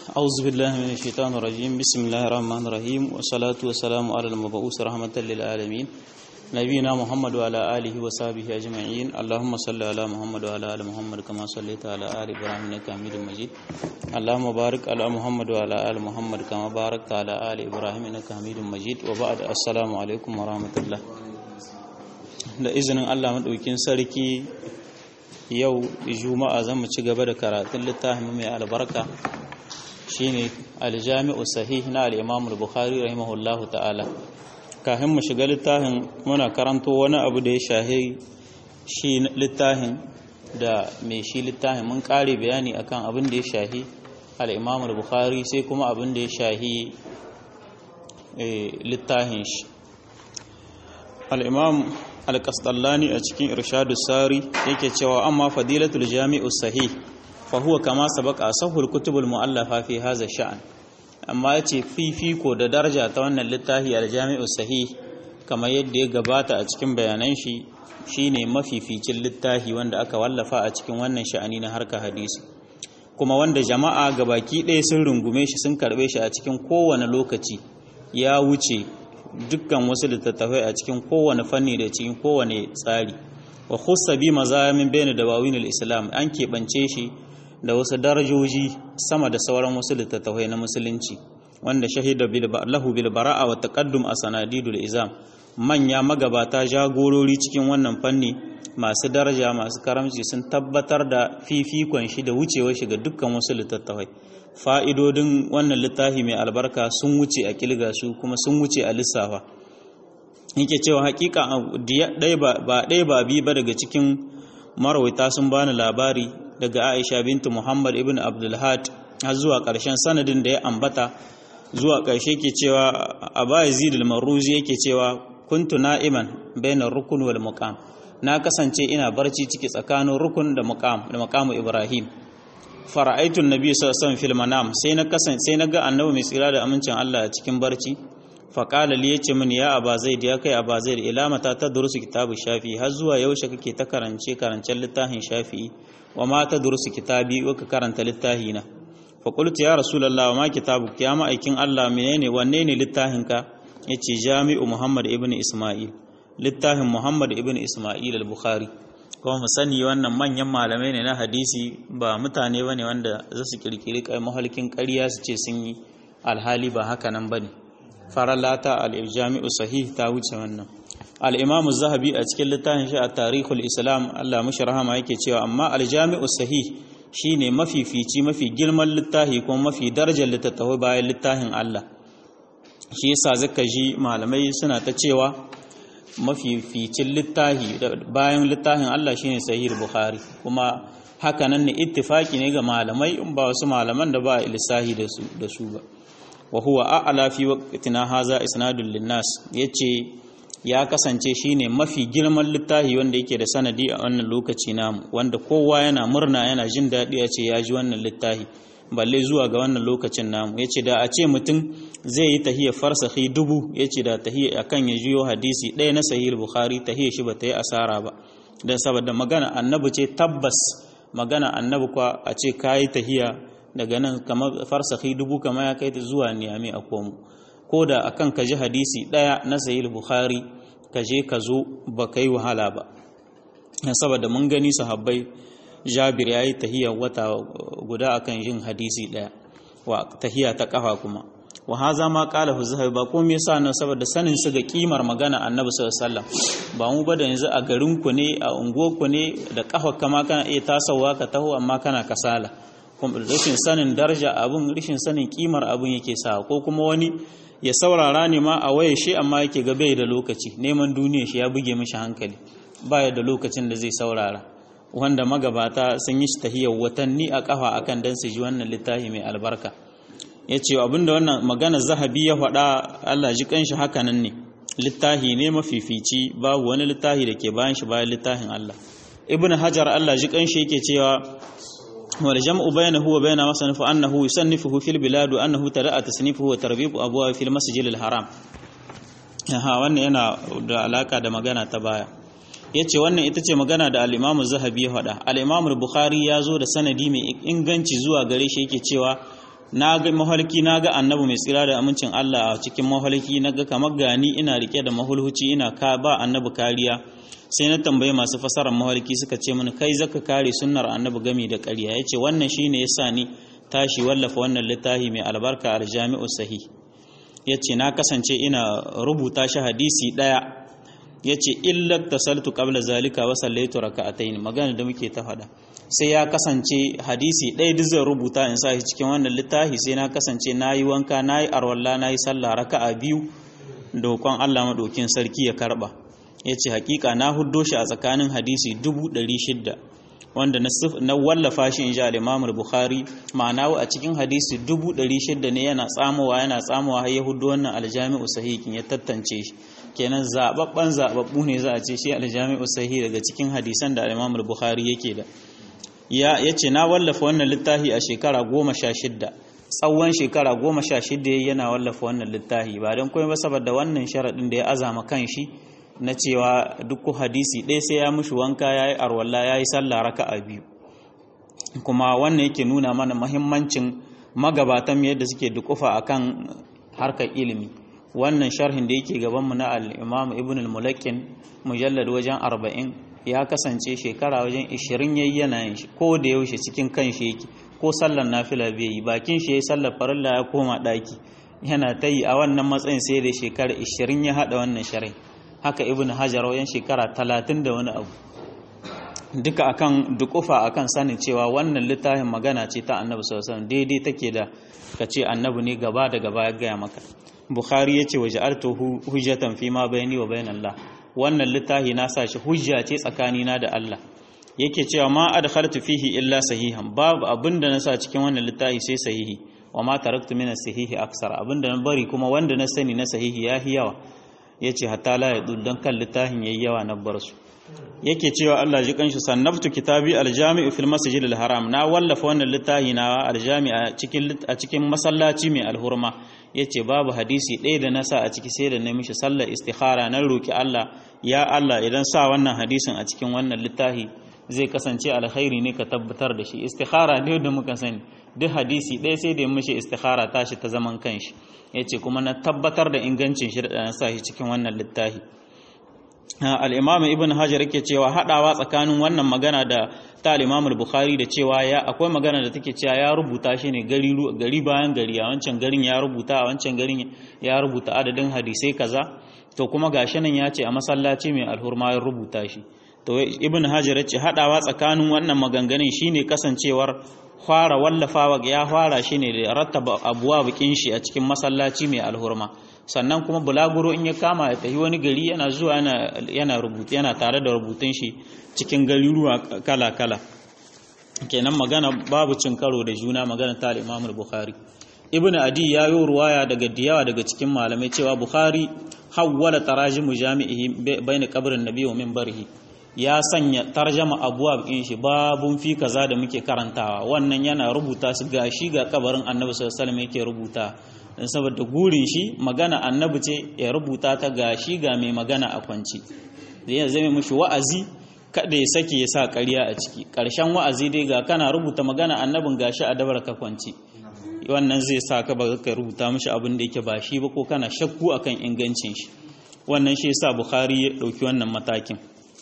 أعوذ بالله من الشيطان الرجيم بسم الله الرحمن الرحيم والصلاة والسلام على المبعوث رحمة للعالمين نبينا محمد وعلى آله وصحبه أجمعين اللهم صل على محمد وعلى آل محمد كما صليت على آل إبراهيم إنك حميد مجيد اللهم بارك على محمد وعلى آل محمد كما باركت على آل إبراهيم إنك حميد مجيد وبعد السلام عليكم ورحمة الله. da izinin Allah madaukin sarki yau juma'a zan mu ci gaba da karatun littafin mai albarka shine al-jami'u sahih na al-imam al-bukhari rahimahullahu ta'ala. Kafin mu shiga littafin muna karanto wani abu da ya shahi shi littafin da mai shi littafin mun kare bayani akan abin da ya shahi al-imam al-bukhari sai kuma abin da ya shahi littafin shi al-imam al-Qastallani a cikin Irshadus Sari yake cewa amma fadilatul jami'us sahih fa huwa kama sabaqa asahul kutubul mu'allafa fi hadha sha'an. Amma yace fifiko da daraja ta wannan littafi al-jami'us sahih kamar yadda ya gabata a cikin bayanan shi shine mafificin littafi wanda aka wallafa a cikin wannan sha'ani na harka hadisi, kuma wanda jama'a gabaki ɗaya sun rungume shi sun karbe shi a cikin kowane lokaci, ya wuce dukkan wasu littattafai a cikin kowane fanni da cikin kowane tsari. Wa khussa bi mazamin bayna dawawin al-islam, an keɓance shi da wasu darajoji sama da sauran wasu littattafai na musulunci, wanda shahida lahu bil bara'a wa taqaddum asanadidul izam, manya magabata jagorori cikin wannan fanni masu daraja masu karamci sun tabbatar da fifikon shi da wucewar shi ga dukkan wasu littattafai. Fa'idodin wannan littafi mai albarka sun wuce a kilga su kuma sun wuce a lissafa. Yake cewa hakika ba ɗaya ba biyu ba daga cikin marwaita sun bani labari daga Aisha bintu Muhammad ibn Abdulhad har zuwa ƙarshen sanadin da ya ambata zuwa ƙarshe ke cewa Aba Yazid al-Marruzi yake cewa kuntu na'iman bainar rukun wal muqam, na kasance ina barci ciki tsakanin rukun da maqamu Ibrahim. Fara'aitun nabi sallallahu alaihi wasallam fil manam, sai na ga annabi mai tsira da amincin Allah a cikin barci. Fa qala li, yace min ya Aba Zaid, ya kai Aba Zaid, ila mata tadrusu kitabu Shafi'i, har zuwa yaushe kake ta karancen littafin Shafi'i, wa ma tadrusu kitabi, wa ka karanta littafi na. Fa qultu ya rasulullah, wa ma kitabu, ya ma'aikin Allah, menene wanne ne littafin ka? Yace Jami'u Muhammad ibn Isma'il, littafin Muhammad ibn Isma'il al-Bukhari. Kuma mu sani wannan manyan malamai ne na hadisi, ba mutane bane wanda za su kirkiri kai mahalkin ƙarya su ce sun yi, alhali ba haka nan bane. Faralata al-jami'u sahih ta wuce wannan. Al-imam az-zahabi a cikin littafin shi a tarihul islam, Allah mushi rahama, yake cewa amma al-jami'u sahih shine mafifici, mafi girman littafi kuma mafi darajar littattafai bayan littafin Allah. Shi yasa zaka ji malamai suna ta cewa mafificin littafi bayan littafin Allah shine sahih bukhari, kuma haka nan ne ittifaki ne ga malamai, in ba wasu malaman da ba lissahi da su ba. wa huwa a'la fi waqtina haza isnadul linnas, yace ya kasance shine mafi girman littafi wanda yake da sanadi a wannan lokaci namu, wanda kowa yana murna yana jin daɗi a ce ya ji wannan littafi, balle zuwa ga wannan lokacin namu. Yace da a ce mutum zai yi tahiyya farsahi 1000, yace da tahiyya akan ya jiyo hadisi ɗaya na sahih bukhari, tahiyya shi ba ta yi asara ba, dan saboda magana annabi ce, tabbas magana annabi kwa a ce kai tahiyya daga nan kamar farsahi 1000 kamar ya kai ta zuwa Niyami a komo, ko da akan ka ji hadisi ɗaya na sahih bukhari ka je ka zo ba kai wahala ba, saboda mun gani sahabbai Jabir yayi tahiyya wata guda akan yin hadisi ɗaya, wa tahiyya ta kafa kuma. Wa haza ma qala Zahabi, ba komai yasa nan saboda sanin su ga kimar magana Annabi sallallahu alaihi wasallam, ba mu ba da yanzu a garin ku ne a unguwar ku ne da kafa kama kana iya tasawa ka taho amma kana kasala, kuma rashin sanin daraja abun, rashin sanin kimar abun yake sa, ko kuma wani ya saurara ne ma a waye shi amma yake ga bai da lokaci, neman duniya shi ya buge mishi hankali, baya da lokacin da zai saurara. Wanda magabata sun yi tahiyar watanni a kafa akan dan su ji wannan littafi mai albarka. Yace abinda wannan magana Zahabi ya faɗa, Allah ji kanshi haka nan ne, littafi ne mafifici, babu wani littafi da ke bayan shi bayan littafin Allah. Ibn Hajar Allah ji kanshi yake cewa wal jam'u bainahu wa bain musannif annahu yusannifuhu fil bilad wa annahu tara'a tasnifuhu wa tarbibu abwa fil masjidil haram. Wannan yana da alaka da magana ta baya. yace wannan ita ce magana da al-Imam Zahabi ya faɗa. Al-Imam Bukhari ya zo da sanadi mai inganci zuwa gare shi, yake cewa na ga mahalki na ga annabi mai tsira da amincin Allah a cikin mahalki na ga kamar gani ina rike da mahulhuci ina ka ba annabi kariya sai na tambaye masu fasarar mahalki suka ce mini kai zaka kare sunnar annabi gami da ƙarya yace wannan shine yasa ni tashi wallafa wannan littafi mai albarka al-jami'u sahih yace na kasance ina rubuta shi hadisi daya yace illa tasaltu qabla zalika wa sallaitu raka'atayn magana da muke ta faɗa sai ya kasance hadisi ɗaya duk zan rubuta in sa shi cikin wannan littafi sai na kasance nayi wanka nayi arwalla nayi sallah raka'a biyu dokon Allah madaukin sarki ya karba yace hakika na huddo shi a tsakanin hadisi 600 wanda na wallafa shi insha al-Imam al-Bukhari ma'ana a cikin hadisi 600 ne yana tsamowa har ya huddo wannan al-Jami'u Sahih ya tattance shi kenan zababbu ne za a ce shi al-Jami'u Sahih daga cikin hadisan da al-Imam al-Bukhari yake da yace na wallafa wannan littafi a shekara 16 tsawon shekara 16 yana wallafa wannan littafi ba dan komai ba saboda wannan sharadin da ya azama kan shi na cewa duk hadisi ɗaya sai ya mushi wanka yayi arwalla yayi sallah raka'a biyu kuma wannan yake nuna mana muhimmancin magabatan yadda suke dukufa akan harkar ilimi wannan sharhin da yake gaban mu na al-Imam Ibn al-Mulakkin mujallad wajen 40 ya kasance shekara wajen 20 yayi yana yin shi ko da yaushe cikin kanshi yake ko sallar nafila bai yi bakin shi yayi sallar farilla ya koma daki yana tayi a wannan matsayin sai da shekara 20 ya hada wannan sharhi haka Ibn Hajar wajen shekara 30 da wani abu duka akan dukufa akan sanin cewa wannan littafin magana ce ta Annabi sallallahu alaihi wasallam daidai take da kace Annabi ne gaba da gaba ya gaya maka Bukhari yace waja'altuhu hujjatan fi ma bayni wa bainallah wannan littafi na sa shi hujja ce tsakanina da Allah yake cewa ma adkhaltu fihi illa sahihan babu abinda na sa cikin wannan littafi sai sahihi wa ma taraktu min as-sahihi aksar abinda na bari kuma wanda na sani na sahihi yahi yawa yace hatta la yadul dan kan littafin yayi yawa na bar su yake cewa Allah ji kanshi sannabtu kitabi al-jami'u fil masjid al-haram na wallafa wannan littafi na al-jami' a cikin masallaci mai alhurma yace babu hadisi ɗaya da na sa a ciki sai da na mishi sallar istikhara na roki Allah ya Allah idan sa wannan hadisin a cikin wannan littafi zai kasance alkhairi ne ka tabbatar da shi istikhara ne da muka sani duk hadisi ɗaya sai da mishi istikhara tashi ta zaman kanshi yace kuma na tabbatar da ingancin shi da na sa shi cikin wannan littafi al-Imam Ibn Hajar yake cewa hadawa tsakanin wannan magana da ta al-Imam al-Bukhari da cewa akwai magana da take cewa ya rubuta shi ne gari bayan gari a wancan garin ya rubuta a wancan garin ya rubuta adadin hadisai kaza to kuma gashi nan ya ce a masallaci mai alhurma ya rubuta shi to Ibn Hajar yace hadawa tsakanin wannan maganganun shine kasancewar fara wallafawa ya fara shi ne da rattaba abuwa bikin shi a cikin masallaci mai alhurma sannan kuma bulaguro in ya kama ya tafi wani gari yana zuwa yana rubutu yana tare da rubutun shi cikin garuruwa kala-kala kenan magana babu cin karo da juna magana ta Imam Bukhari Ibn Adi ya yi ruwaya daga diyawa daga cikin malamai cewa Bukhari hawwala tarajimu jami'ihi bayna qabrin nabiy wa minbarihi ya sanya tarjama abuwa in shi babun fi kaza da muke karantawa wannan yana rubuta su gashi ga kabarin Annabi sallallahu alaihi wasallam yake rubuta saboda gurin shi magana Annabi ce ya rubuta ta gashi ga mai magana a kwanci da ya zame mishi wa'azi kada ya sake ya sa ƙarya a ciki ƙarshen wa'azi dai ga kana rubuta magana Annabin gashi a dabar ka kwanci wannan zai sa ka ba ka rubuta mishi abin da yake ba shi ba ko kana shakku akan ingancin shi wannan shi yasa Bukhari ya dauki wannan matakin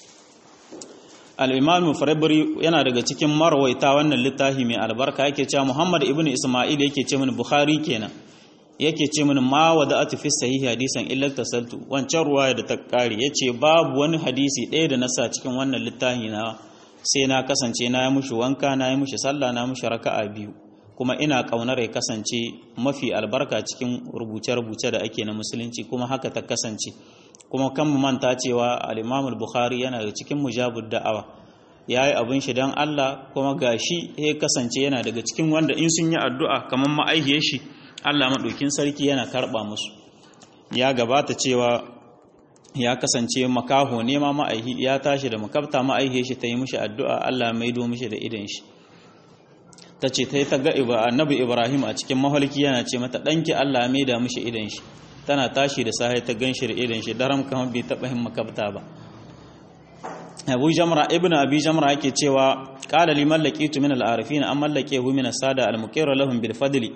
al-Imam Farabri yana daga cikin marwaita wannan littafi mai albarka yake cewa Muhammad ibn Isma'il yake ce mini Bukhari kenan yake ce mini ma wada'atu fi sahihi hadisan illa tasaltu wancan ruwaya da ta kare yace babu wani hadisi ɗaya da na sa cikin wannan littafi na sai na kasance na yi mushi wanka na yi mushi sallah na mushi raka'a biyu kuma ina kaunar ya kasance mafi albarka cikin rubuce-rubuce da ake na musulunci kuma haka ta kasance kuma kan mu manta cewa al-Imam al-Bukhari yana daga cikin mujabud da'awa yayi abin shi dan Allah kuma gashi ya kasance yana daga cikin wanda in sun yi addu'a kaman ma'aihiyar shi Allah madaukin sarki yana karba musu ya gabata cewa ya kasance makaho ne ma ma'aihi ya tashi da makabta ma'aihiyar shi ta yi mishi addu'a Allah maido mishi da idan shi tace ta ga Annabi Ibrahim a cikin mahalki yana ce mata danki Allah maida mishi idan shi tana tashi da sahi ta ganshi da idan shi daram kamar bai taba hin makabta ba Abu Jamra ibn Abi Jamra yake cewa qala liman laqitu min al-arifin am laqiyahu min as-sada al-muqirra lahum bil fadli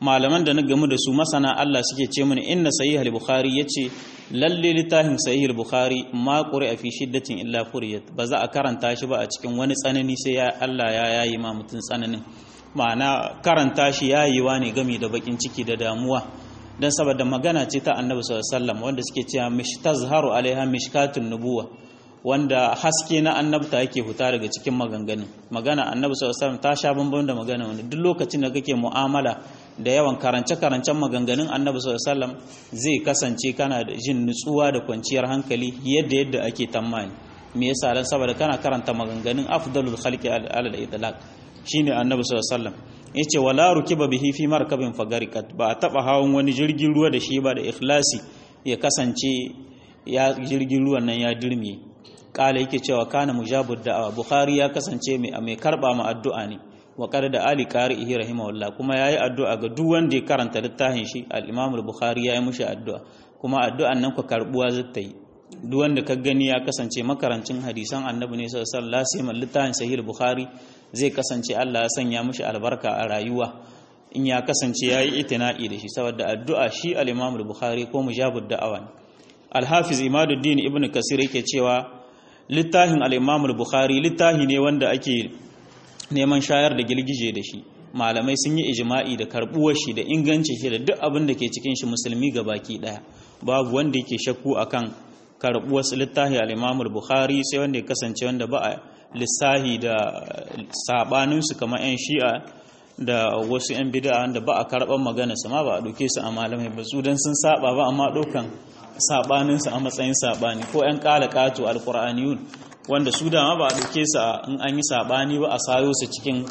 malaman da na gamu da su masana Allah suke ce mini inna sahih al-bukhari yace lalle littafin sahih al-bukhari ma quri'a fi shiddatin illa furiyat ba za a karanta shi ba a cikin wani tsanani sai ya Allah ya yayi ma mutun tsananin ma'ana karanta shi yayiwa ne game da bakin ciki da damuwa dan saboda magana ce ta annabi sallallahu alaihi wasallam wanda suke cewa mishtazharu alaiha mishkatun nubuwa wanda haske na annabta yake huta daga cikin maganganun magana annabi sallallahu alaihi wasallam ta sha bambam da magana wanda duk lokacin da kake mu'amala da yawan karance-karancen maganganun annabi sallallahu alaihi wasallam zai kasance kana da jin nutsuwa da kwanciyar hankali yadda ake tammani me yasa dan saboda kana karanta maganganun afdalul khalqi alal itlaq shine annabi sallallahu alaihi wasallam yace wala rukiba bihi fi markabin fagarikat ba a taba hawan wani jirgin ruwa da shi ba da ikhlasi ya kasance ya jirgin ruwan nan ya dirme kala yake cewa kana mujabud da'awa bukhari ya kasance mai karba ma addu'a ne wa qad da ali qari'i rahimahullah kuma yayi addu'a ga duk wanda ya karanta littafin shi al-imam al-bukhari yayi mushi addu'a kuma addu'an nan ku karbuwa zata yi duk wanda ka gani ya kasance makarancin hadisan annabi ne sallallahu alaihi wasallam littafin sahih al-bukhari zai kasance Allah ya sanya mushi albarka a rayuwa in ya kasance yayi itina'i da shi saboda addu'a shi al-imam al-bukhari ko mujabud da'awa al-hafiz imaduddin ibn kasir yake cewa littafin al-imam al-bukhari littafi ne wanda ake neman shayar da gilgije da shi malamai sun yi ijma'i da karbuwar shi da ingancin shi da duk abin da ke cikin shi musulmi gabaki daya babu wanda yake shakku akan karbuwar littafi al-imam al-bukhari sai wanda ya kasance wanda ba a lissahi da sabanin su kamar yan shi'a da wasu yan bid'a wanda ba a karban magana su ma ba a dauke su a malamai ba su dan sun saba ba amma dokan sabaninsu a matsayin sabani ko 'yan kalakatu alkur'aniyun wanda su dama ba a duke su in an yi sabani ba a sayo su cikin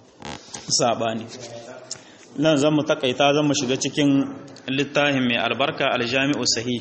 sabani nan zan mu takaita zan mu shiga cikin littafin mai albarka aljami'u sahih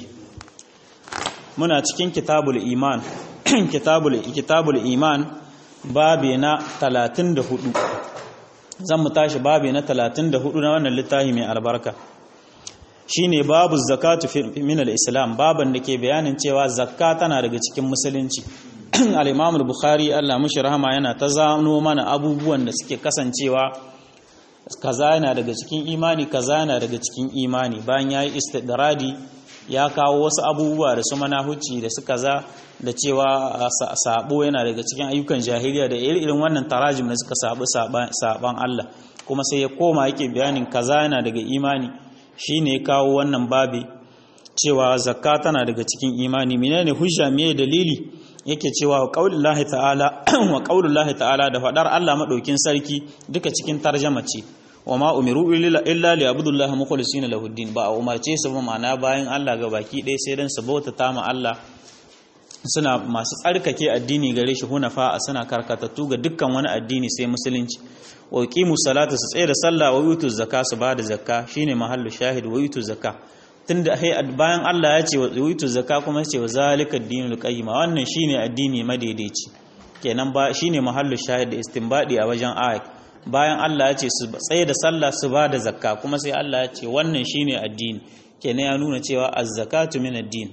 muna cikin kitabul iman kitabul iman babi na 34 zan mu tashi babi na 34 na wannan littafi mai albarka shine babu zakatu min al-islam baban da ke bayanin cewa zakka tana daga cikin musulunci al-imam al-bukhari Allah mushi rahama yana ta zano mana abubuwan da suke kasancewa kaza yana daga cikin imani kaza yana daga cikin imani bayan yayi istidradi ya kawo wasu abubuwa da su manahuci da su kaza da cewa sabo yana daga cikin ayyukan jahiliya da irin wannan tarajim da suka saban Allah kuma sai ya koma yake bayanin kaza yana daga imani shine kawo wannan babi cewa zakka tana daga cikin imani menene hujja me dalili yake cewa qaulullahi ta'ala wa qaulullahi ta'ala da fadar Allah madaukin sarki duka cikin tarjuma ce wa ma umiru illa li abudullahi mukhlisina lahuddin ba a umarce su ba ma'ana bayan Allah ga baki ɗaya sai dan su bautata ma Allah suna masu tsarkake addini gare shi hunafa suna karkatattu ga dukkan wani addini sai musulunci wa qimu salata su tsaye da sallah wa yutu zakka su ba da zakka shine mahallu shahid wa yutu zakka tunda bayan Allah ya ce wa yutu zakka kuma ya ce wa zalika ad-dinul qayyim wannan shine addini madaidaici kenan ba shine mahallu shahid da istinbadi a wajen ayat bayan Allah ya ce su tsaye da sallah su ba da zakka kuma sai Allah ya ce wannan shine addini kenan ya nuna cewa az-zakatu min ad-din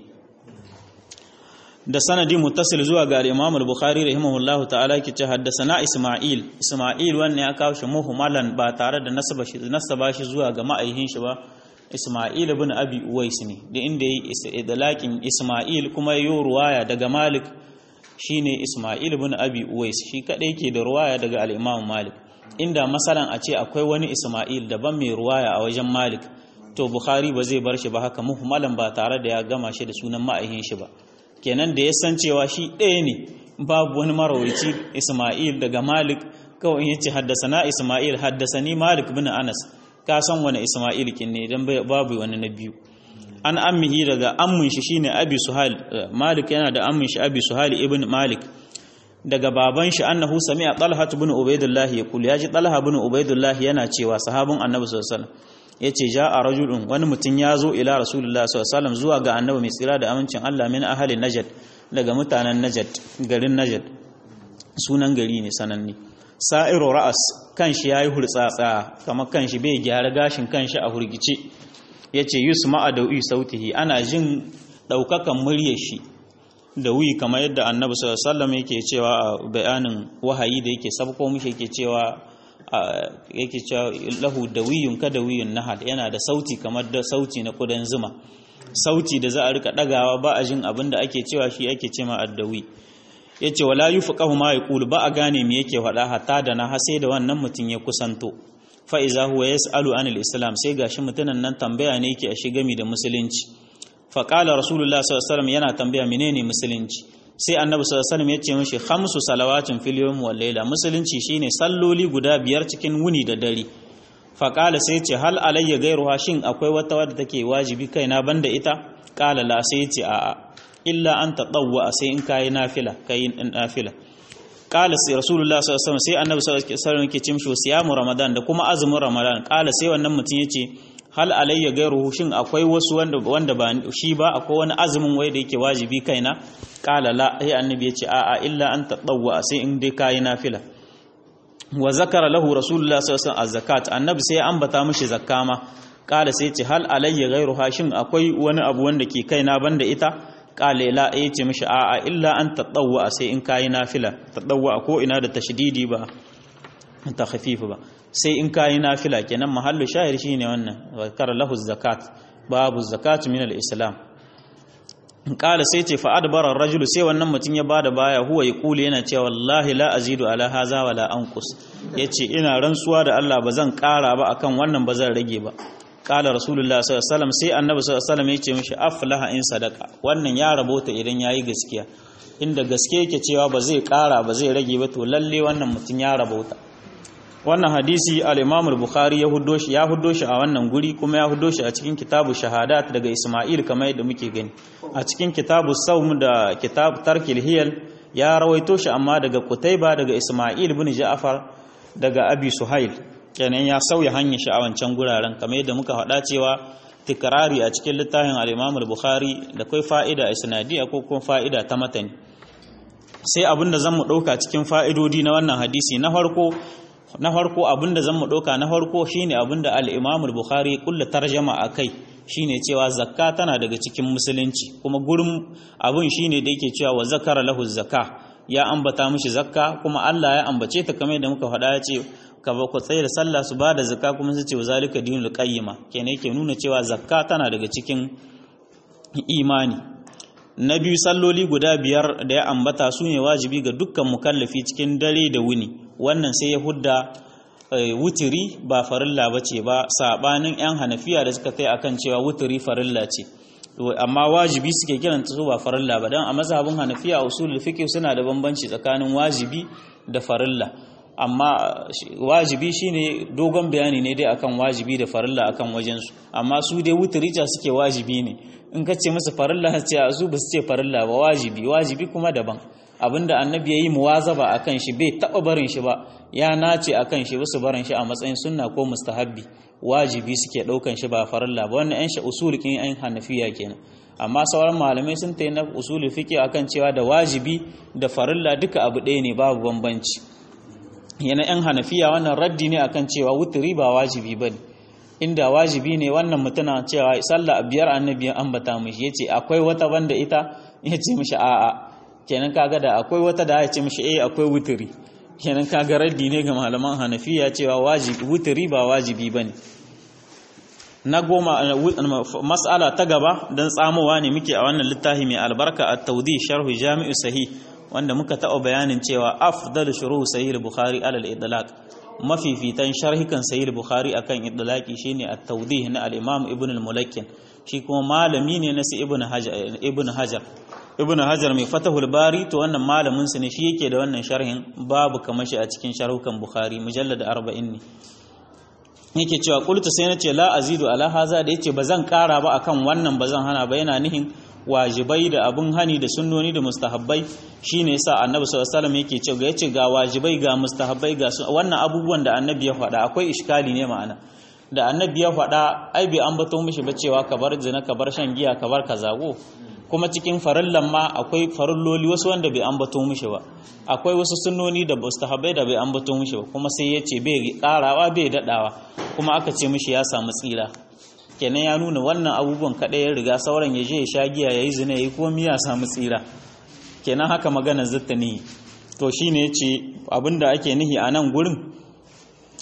da sanadi muttasil zuwa ga al-Imam al-Bukhari rahimahullahu ta'ala yake ce haddathana Isma'il wannan ya kawo shi muhmalan ba tare da nasaba shi zuwa ga ma'aihin shi ba Isma'il ibn Abi Uwais ne da inda yayi idlaqin Isma'il kuma yayi ruwaya daga Malik shine Isma'il ibn Abi Uwais shi kadai ke da ruwaya daga al-Imam Malik inda masalan a ce akwai wani Isma'il daban mai ruwaya a wajen Malik to Bukhari ba zai bar shi ba haka muhmalan ba tare da ya gama shi da sunan ma'aihin shi ba kenan da ya san cewa shi ɗaya ne babu wani marawici Isma'il daga Malik kawai yace haddasana Isma'il haddasani Malik bin Anas ka san wani Isma'il kin ne dan babu wani na biyu an ammihi daga ammin shi shine Abi Suhail Malik yana da ammin shi Abi Suhail ibn Malik daga baban shi annahu sami'a Talha ibn Ubaydullah yaqul yaji Talha ibn Ubaydullah yana cewa sahabin Annabi sallallahu alaihi wasallam yace ja'a rajulun wani mutum ya zo ila Rasulullah sallallahu alaihi wasallam zuwa ga Annabi mai tsira da amincin Allah min ahli Najd daga mutanen Najd garin Najd sunan gari ne sananne sa'iru ra'as kanshi yayi hurtsatsa kamar kanshi bai gyara gashin kanshi a hurgice yace yusma'a da ui sautihi ana jin daukakan muryar shi da wi kamar yadda Annabi sallallahu alaihi wasallam yake cewa a bayanin wahayi da yake sabko mishi yake cewa yake cewa lahu dawiyun kadawiyun nahal, yana da sauti kamar da sauti na kudan zuma, sauti da za a rika dagawa ba a jin abin da ake cewa shi ake ce ma addawi. yace wala yufqahu ma yaqulu, ba a gane me yake faɗa hatta da na sai da wannan mutum ya kusanto. fa iza huwa yasalu anil islam, sai gashi mutunan nan tambaya ne yake a shi gami da musulunci. fa qala rasulullah sallallahu alaihi wasallam, yana tambaya menene musulunci. sai annabi sallallahu alaihi wasallam ya ce mishi khamsu salawatin fil yawm wal layla, musulunci shine salloli guda 5 cikin wuni da dare. fa qala sai ce hal alayya ghayruha, shin akwai wata wadda take wajibi kaina banda ita. qala la, sai ce a'a, illa an tatawwa, sai in kai nafila, qala sai rasulullah sallallahu alaihi wasallam, sai annabi sallallahu alaihi wasallam yake ce mishi siyamu ramadan, da kuma azumin ramadan. qala sai wannan mutum yace hal alayya ghayruhu, shin akwai wasu wanda ba shi ba, akwai wani azumin wai da yake wajibi kaina. qala la, sai annabi yace a'a, illa an tatawwa, sai in dai kai nafila. wa zakara lahu rasulullah sallallahu alaihi wasallam az-zakat, annabi sai ya ambata mishi zakka ma. qala sai yace hal alayya ghayruha, shin akwai wani abu wanda ke kaina banda ita. qala la, yace mishi a'a, illa an tatawwa, sai in kai nafila. tatawwa ko ina da tashdidi ba ta khafifa ba, sai in kai nafila. kenan mahallu shahir shine wannan, wa zakara lahu az-zakat, babu zakat min al-islam. qala sai ce fa adbara ar-rajulu, sai wannan mutum ya bada baya, huwa yaqulu, yana cewa wallahi la azidu ala haza wala anqus, yace ina rantsuwa da Allah bazan kara ba akan wannan, bazan rage ba. qala rasulullah sallallahu alaihi wasallam, sai annabi sallallahu alaihi wasallam yace mishi aflaha in sadaka, wannan ya rabota idan yayi gaskiya. inda gaske yake cewa ba zai kara ba zai rage ba, to lalle wannan mutum ya rabota. wannan hadisi al-Imam al-Bukhari ya huddo shi a wannan guri, kuma ya huddo shi a cikin kitabu shahadat daga Isma'il, kamar yadda muke gani a cikin kitabu sawm da kitab tarkil hiyal ya rawaito shi, amma daga Qutayba daga Isma'il ibn Ja'far daga Abi Suhail. kenan ya sauya hanyar shi a wancan guraren, kamar yadda muka faɗa cewa tikrari a cikin littafin al-Imam al-Bukhari da kai fa'ida isnadiya ko kuma fa'ida ta matani. sai abinda zan mu dauka cikin fa'idodi na wannan hadisi, na farko abinda zan mu ɗauka na farko shine abinda al-Imam al-Bukhari kulla tarjama akai, shine cewa zakka tana daga cikin musulunci, kuma gurin abin shine da yake cewa wa zakara lahu zakka, ya ambata mishi zakka, kuma Allah ya ambace ta kamar yadda muka faɗa, ya ce ka ba ku tsaye da sallah su ba da zakka, kuma su ce wa zalika dinul qayyima, kenan yake nuna cewa zakka tana daga cikin imani. na biyu, salloli guda 5 da ya ambata su ne wajibi ga dukkan mukallafi cikin dare da wuni. wannan sai ya hudda wutiri ba farilla bace ba, sabanin yan hanafiya da suka kai akan cewa wutiri farilla ce, amma wajibi suke kiranta su ba farilla ba. dan a mazhabin hanafiya usulul fiqh suna da bambanci tsakanin wajibi da farilla, amma wajibi shine dogon bayani ne dai akan wajibi da farilla akan wajensu, amma su dai wutiri ta suke wajibi ne. in ka ce musu farilla, ce a su ba su ce farilla ba, wajibi kuma daban. abinda annabi yayi muwazaba akan shi, bai taba barin shi ba, ya nace akan shi, basu barin shi a matsayin sunna ko mustahabbi, wajibi suke daukan shi ba farilla ba. wannan yan usulikin yan hanafiya kenan, amma sauran malamai sun tayi na usulul fiqh akan cewa da wajibi da farilla duka abu ɗaya ne, babu bambanci. yana yan hanafiya wannan raddi ne akan cewa wutri ba wajibi bane. inda wajibi ne wannan mutuna cewa sallah 5 annabi ya ambata mishi, yace akwai wata banda ita, yace mishi a'a, kenan kaga da akwai wata da yace mishi akwai wutri, kenan kaga raddi ne ga malaman hanafiya cewa wajibi wutri ba wajibi bane. na goma, mas'ala ta gaba dan tsamowa ne muke a wannan littafi mai albarka at-tawdi sharh jami'u sahih, wanda muka taɓa bayanin cewa afdalu shuruh sahih al-Bukhari ala al-idlaq, mafifitan sharhikan sahih al-Bukhari akan idlaqi shine at-tawdih na al-Imam Ibn al-Mulakkin, shi kuma malami ne na Ibn Hajar mai Fathul Bari. to wannan malamin sa ne, shi yake da wannan sharhin, babu kamar shi a cikin sharhukan Bukhari, mujallad 40 ne. yake cewa qultu, sai nace la azidu ala haza, da yace bazan kara ba akan wannan, bazan hana ba, yana nihin wajibai da abun hani da sunnoni da mustahabbai. shine yasa annabi sallallahu alaihi wasallam yake cewa yace ga wajibai ga mustahabbai ga wannan abubuwan da annabi ya faɗa, akwai iskali ne ma'ana. da annabi ya faɗa ai bai ambato mishi ba cewa ka bar zina, ka bar shan giya, ka bar kazago. kuma cikin farillan ma akwai farilloli wasu wanda bai ambato mishi ba, akwai wasu sunnoni da mustahabbai da bai ambato mishi ba, kuma sai yace bai karawa bai dadawa, kuma aka ce mishi ya samu tsira. kenan ya nuna wannan abubuwan kaɗai ya riga, sauran ya je ya sha giya, ya yi zina, ya yi komi, ya samu tsira. kenan haka magana zata nihi. to shi ne ce abinda ake nihi a nan gurin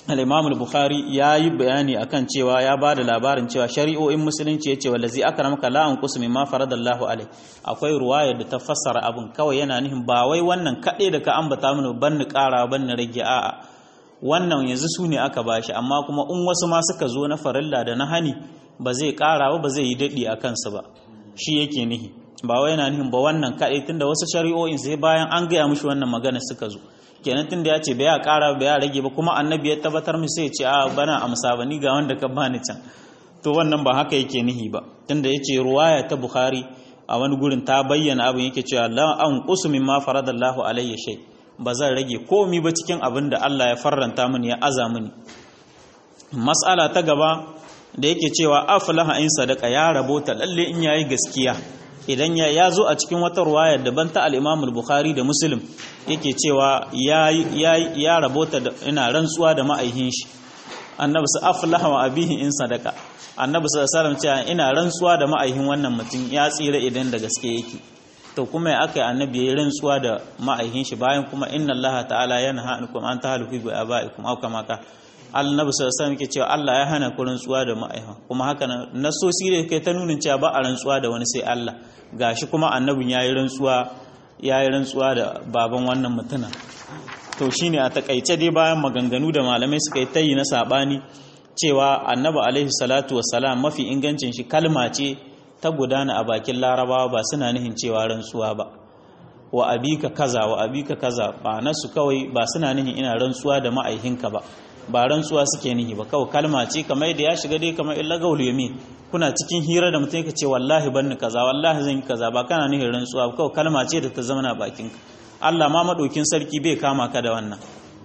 al-Imam al-Bukhari yayi bayani akan cewa ya bada labarin cewa shari'o'in musulunci yace wallazi akramaka la anqus mimma faradallahu alai. Akwai ruwaya da ta fassara abun kawai yana nihin ba wai wannan kade da ka ambata mana banni ƙara banni rage a'a wannan yanzu su ne aka bashi amma kuma in wasu ma suka zo na farilla da na hani ba zai ƙara ba zai yi dadi a kansu ba shi yake nihi ba wai yana nihin ba wannan kade tunda wasu shari'o'in sai bayan an gaya mishi wannan magana suka zo kenan tunda ya ce bai ya ƙara bai ya rage ba kuma annabi ya tabbatar mu sai ya ce a bana amsa ba ni ga wanda ka bani can to wannan ba haka yake nihi ba tunda yace ruwaya ta Bukhari a wani gurin ta bayyana abin yake cewa la an qusu mimma faradallahu alayya shay ba zan rage komai ba cikin abin da Allah ya farranta mini ya aza mini. Mas'ala ta gaba da yake cewa aflaha in sadaka ya rabota lalle in yayi gaskiya idan ya zo a cikin wata ruwaya daban ta al-Imam al-Bukhari da Muslim yake cewa ya rabota da ina rantsuwa da ma'aihin shi annabi sa aflaha wa abihi in sadaka annabi sallallahu alaihi wasallam cewa ina rantsuwa da ma'aihin wannan mutum ya tsira idan da gaske yake to kuma ya aka annabi ya rantsuwa da ma'aihin shi bayan kuma inna Allah ta'ala yanha ankum an tahluku bi abaikum aw kama ka annabi sallallahu alaihi wasallam yake cewa Allah ya hana ku rantsuwa da ma'aiha kuma haka nasosi da kai ta nunin cewa ba a rantsuwa da wani sai Allah gashi kuma annabin yayi rantsuwa da baban wannan mutuna to shine a takaice dai bayan maganganu da malamai suka yi tayi na sabani cewa annabi alaihi salatu wassalam mafi ingancin shi kalma ce ta gudana a bakin larabawa ba suna nihin cewa rantsuwa ba wa abika kaza ba nasu kawai ba suna nihin ina rantsuwa da ma'aihinka ba rantsuwa suke nihi ba kawai kalma ce kamar da ya shiga dai kamar illa gaul yamin kuna cikin hira da mutum yake ce wallahi banni kaza wallahi zan yi kaza ba kana nihin rantsuwa ba kawai kalma ce da ta zama na bakin ka Allah ma madaukin sarki bai kama ka da wannan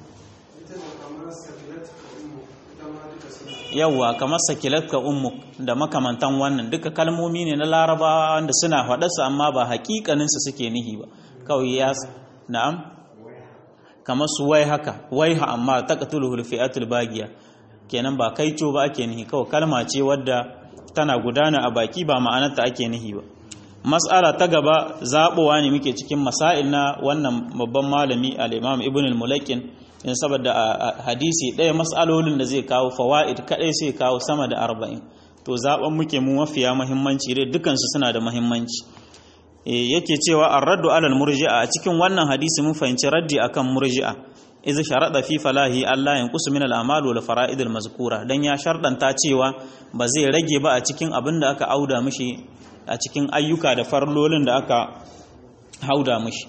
yawwa kamar sakilatka ummuk da makamantan wannan duka kalmomi ne na larabawa wanda suna faɗarsa amma ba hakikanin su suke nihi ba kawai ya na'am kamar su waiha amma taqtuluhu fi'atul bagiya kenan ba kaico ba ake nihi kawai kalma ce wadda tana gudana a baki ba ma'anarta ake nihi ba. Mas'ala ta gaba zabowa ne muke cikin masail na wannan babban malami al-Imam Ibn al-Mulaqin in saboda hadisi ɗaya mas'alolin da zai kawo fawaid kadai sai kawo sama da 40 to zaben muke mu mafiya muhimmanci dai dukan su suna da muhimmanci. Yake cewa ar-raddu alal murji'a a cikin wannan hadisi mun fahimci raddi akan murji'a iz sharada fi falahi Allah yanqusu min al-a'mal wal fara'id al-mazkura dan ya shardanta cewa ba zai rage ba a cikin abin da aka auda mishi a cikin ayyuka da farlolin da aka hauda mishi.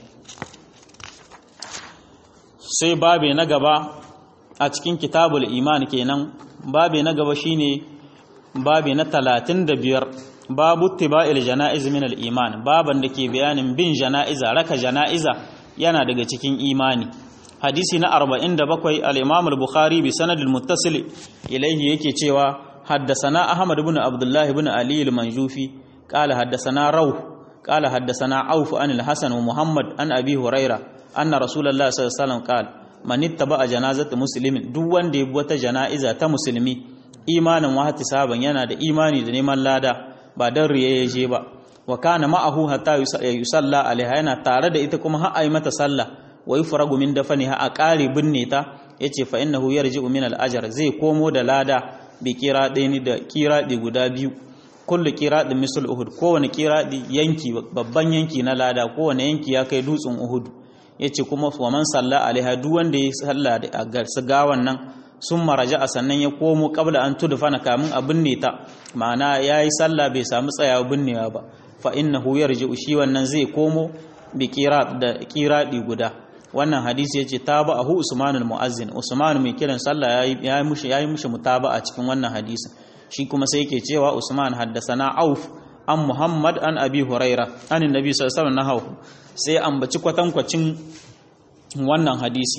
Sai babe na gaba a cikin kitabul iman kenan babe na gaba shine babe na 35 babu tiba'il janaiz min al-iman baban da ke bayanin bin janaiza raka janaiza yana daga cikin imani. Hadisi na 47 al-Imam al-Bukhari bi sanadil muttasil ilayhi yake cewa haddathana Ahmad ibn Abdullah ibn Ali al-Manjufi qala haddathana Rawh qala haddathana Auf an al-Hasan wa Muhammad an Abi Hurairah anna Rasulullah sallallahu alaihi wasallam qala man ittaba'a janazata muslimin duk wanda ya bi wata janaiza ta musulmi imanin wa ihtisaban yana da imani da neman lada ba dan riya yaje ba wa kana ma'ahu hatta yusalla alaiha yana tare da ita kuma har ayi mata sallah wa yufragu min dafaniha a ƙari binne ta yace fa innahu yarji'u min al-ajr zai komo da lada bi qiradaini da qiradi guda biyu kullu qiradin misl uhud kowane qiradi yanki babban yanki na lada kowane yanki ya kai dutsen uhud yace kuma wa man salla alaiha duk wanda ya salla da gawan nan summa raja'a sannan ya komo qabla an tudfana kamun a binne ta ma'ana yayi salla bai samu tsayawa binnewa ba fa innahu yarji'u shi wannan zai komo bi qirad da qiradi guda. Wannan hadisi yace tabahu Usman al-Muazzin Usman mai kiran sallah yayi mushi mutaba'a cikin wannan hadisi shi kuma sai yake cewa Usman haddasana Auf an Muhammad an Abi Huraira an Annabi sallallahu alaihi wasallam sai ambaci kwatankwacin wannan hadisi.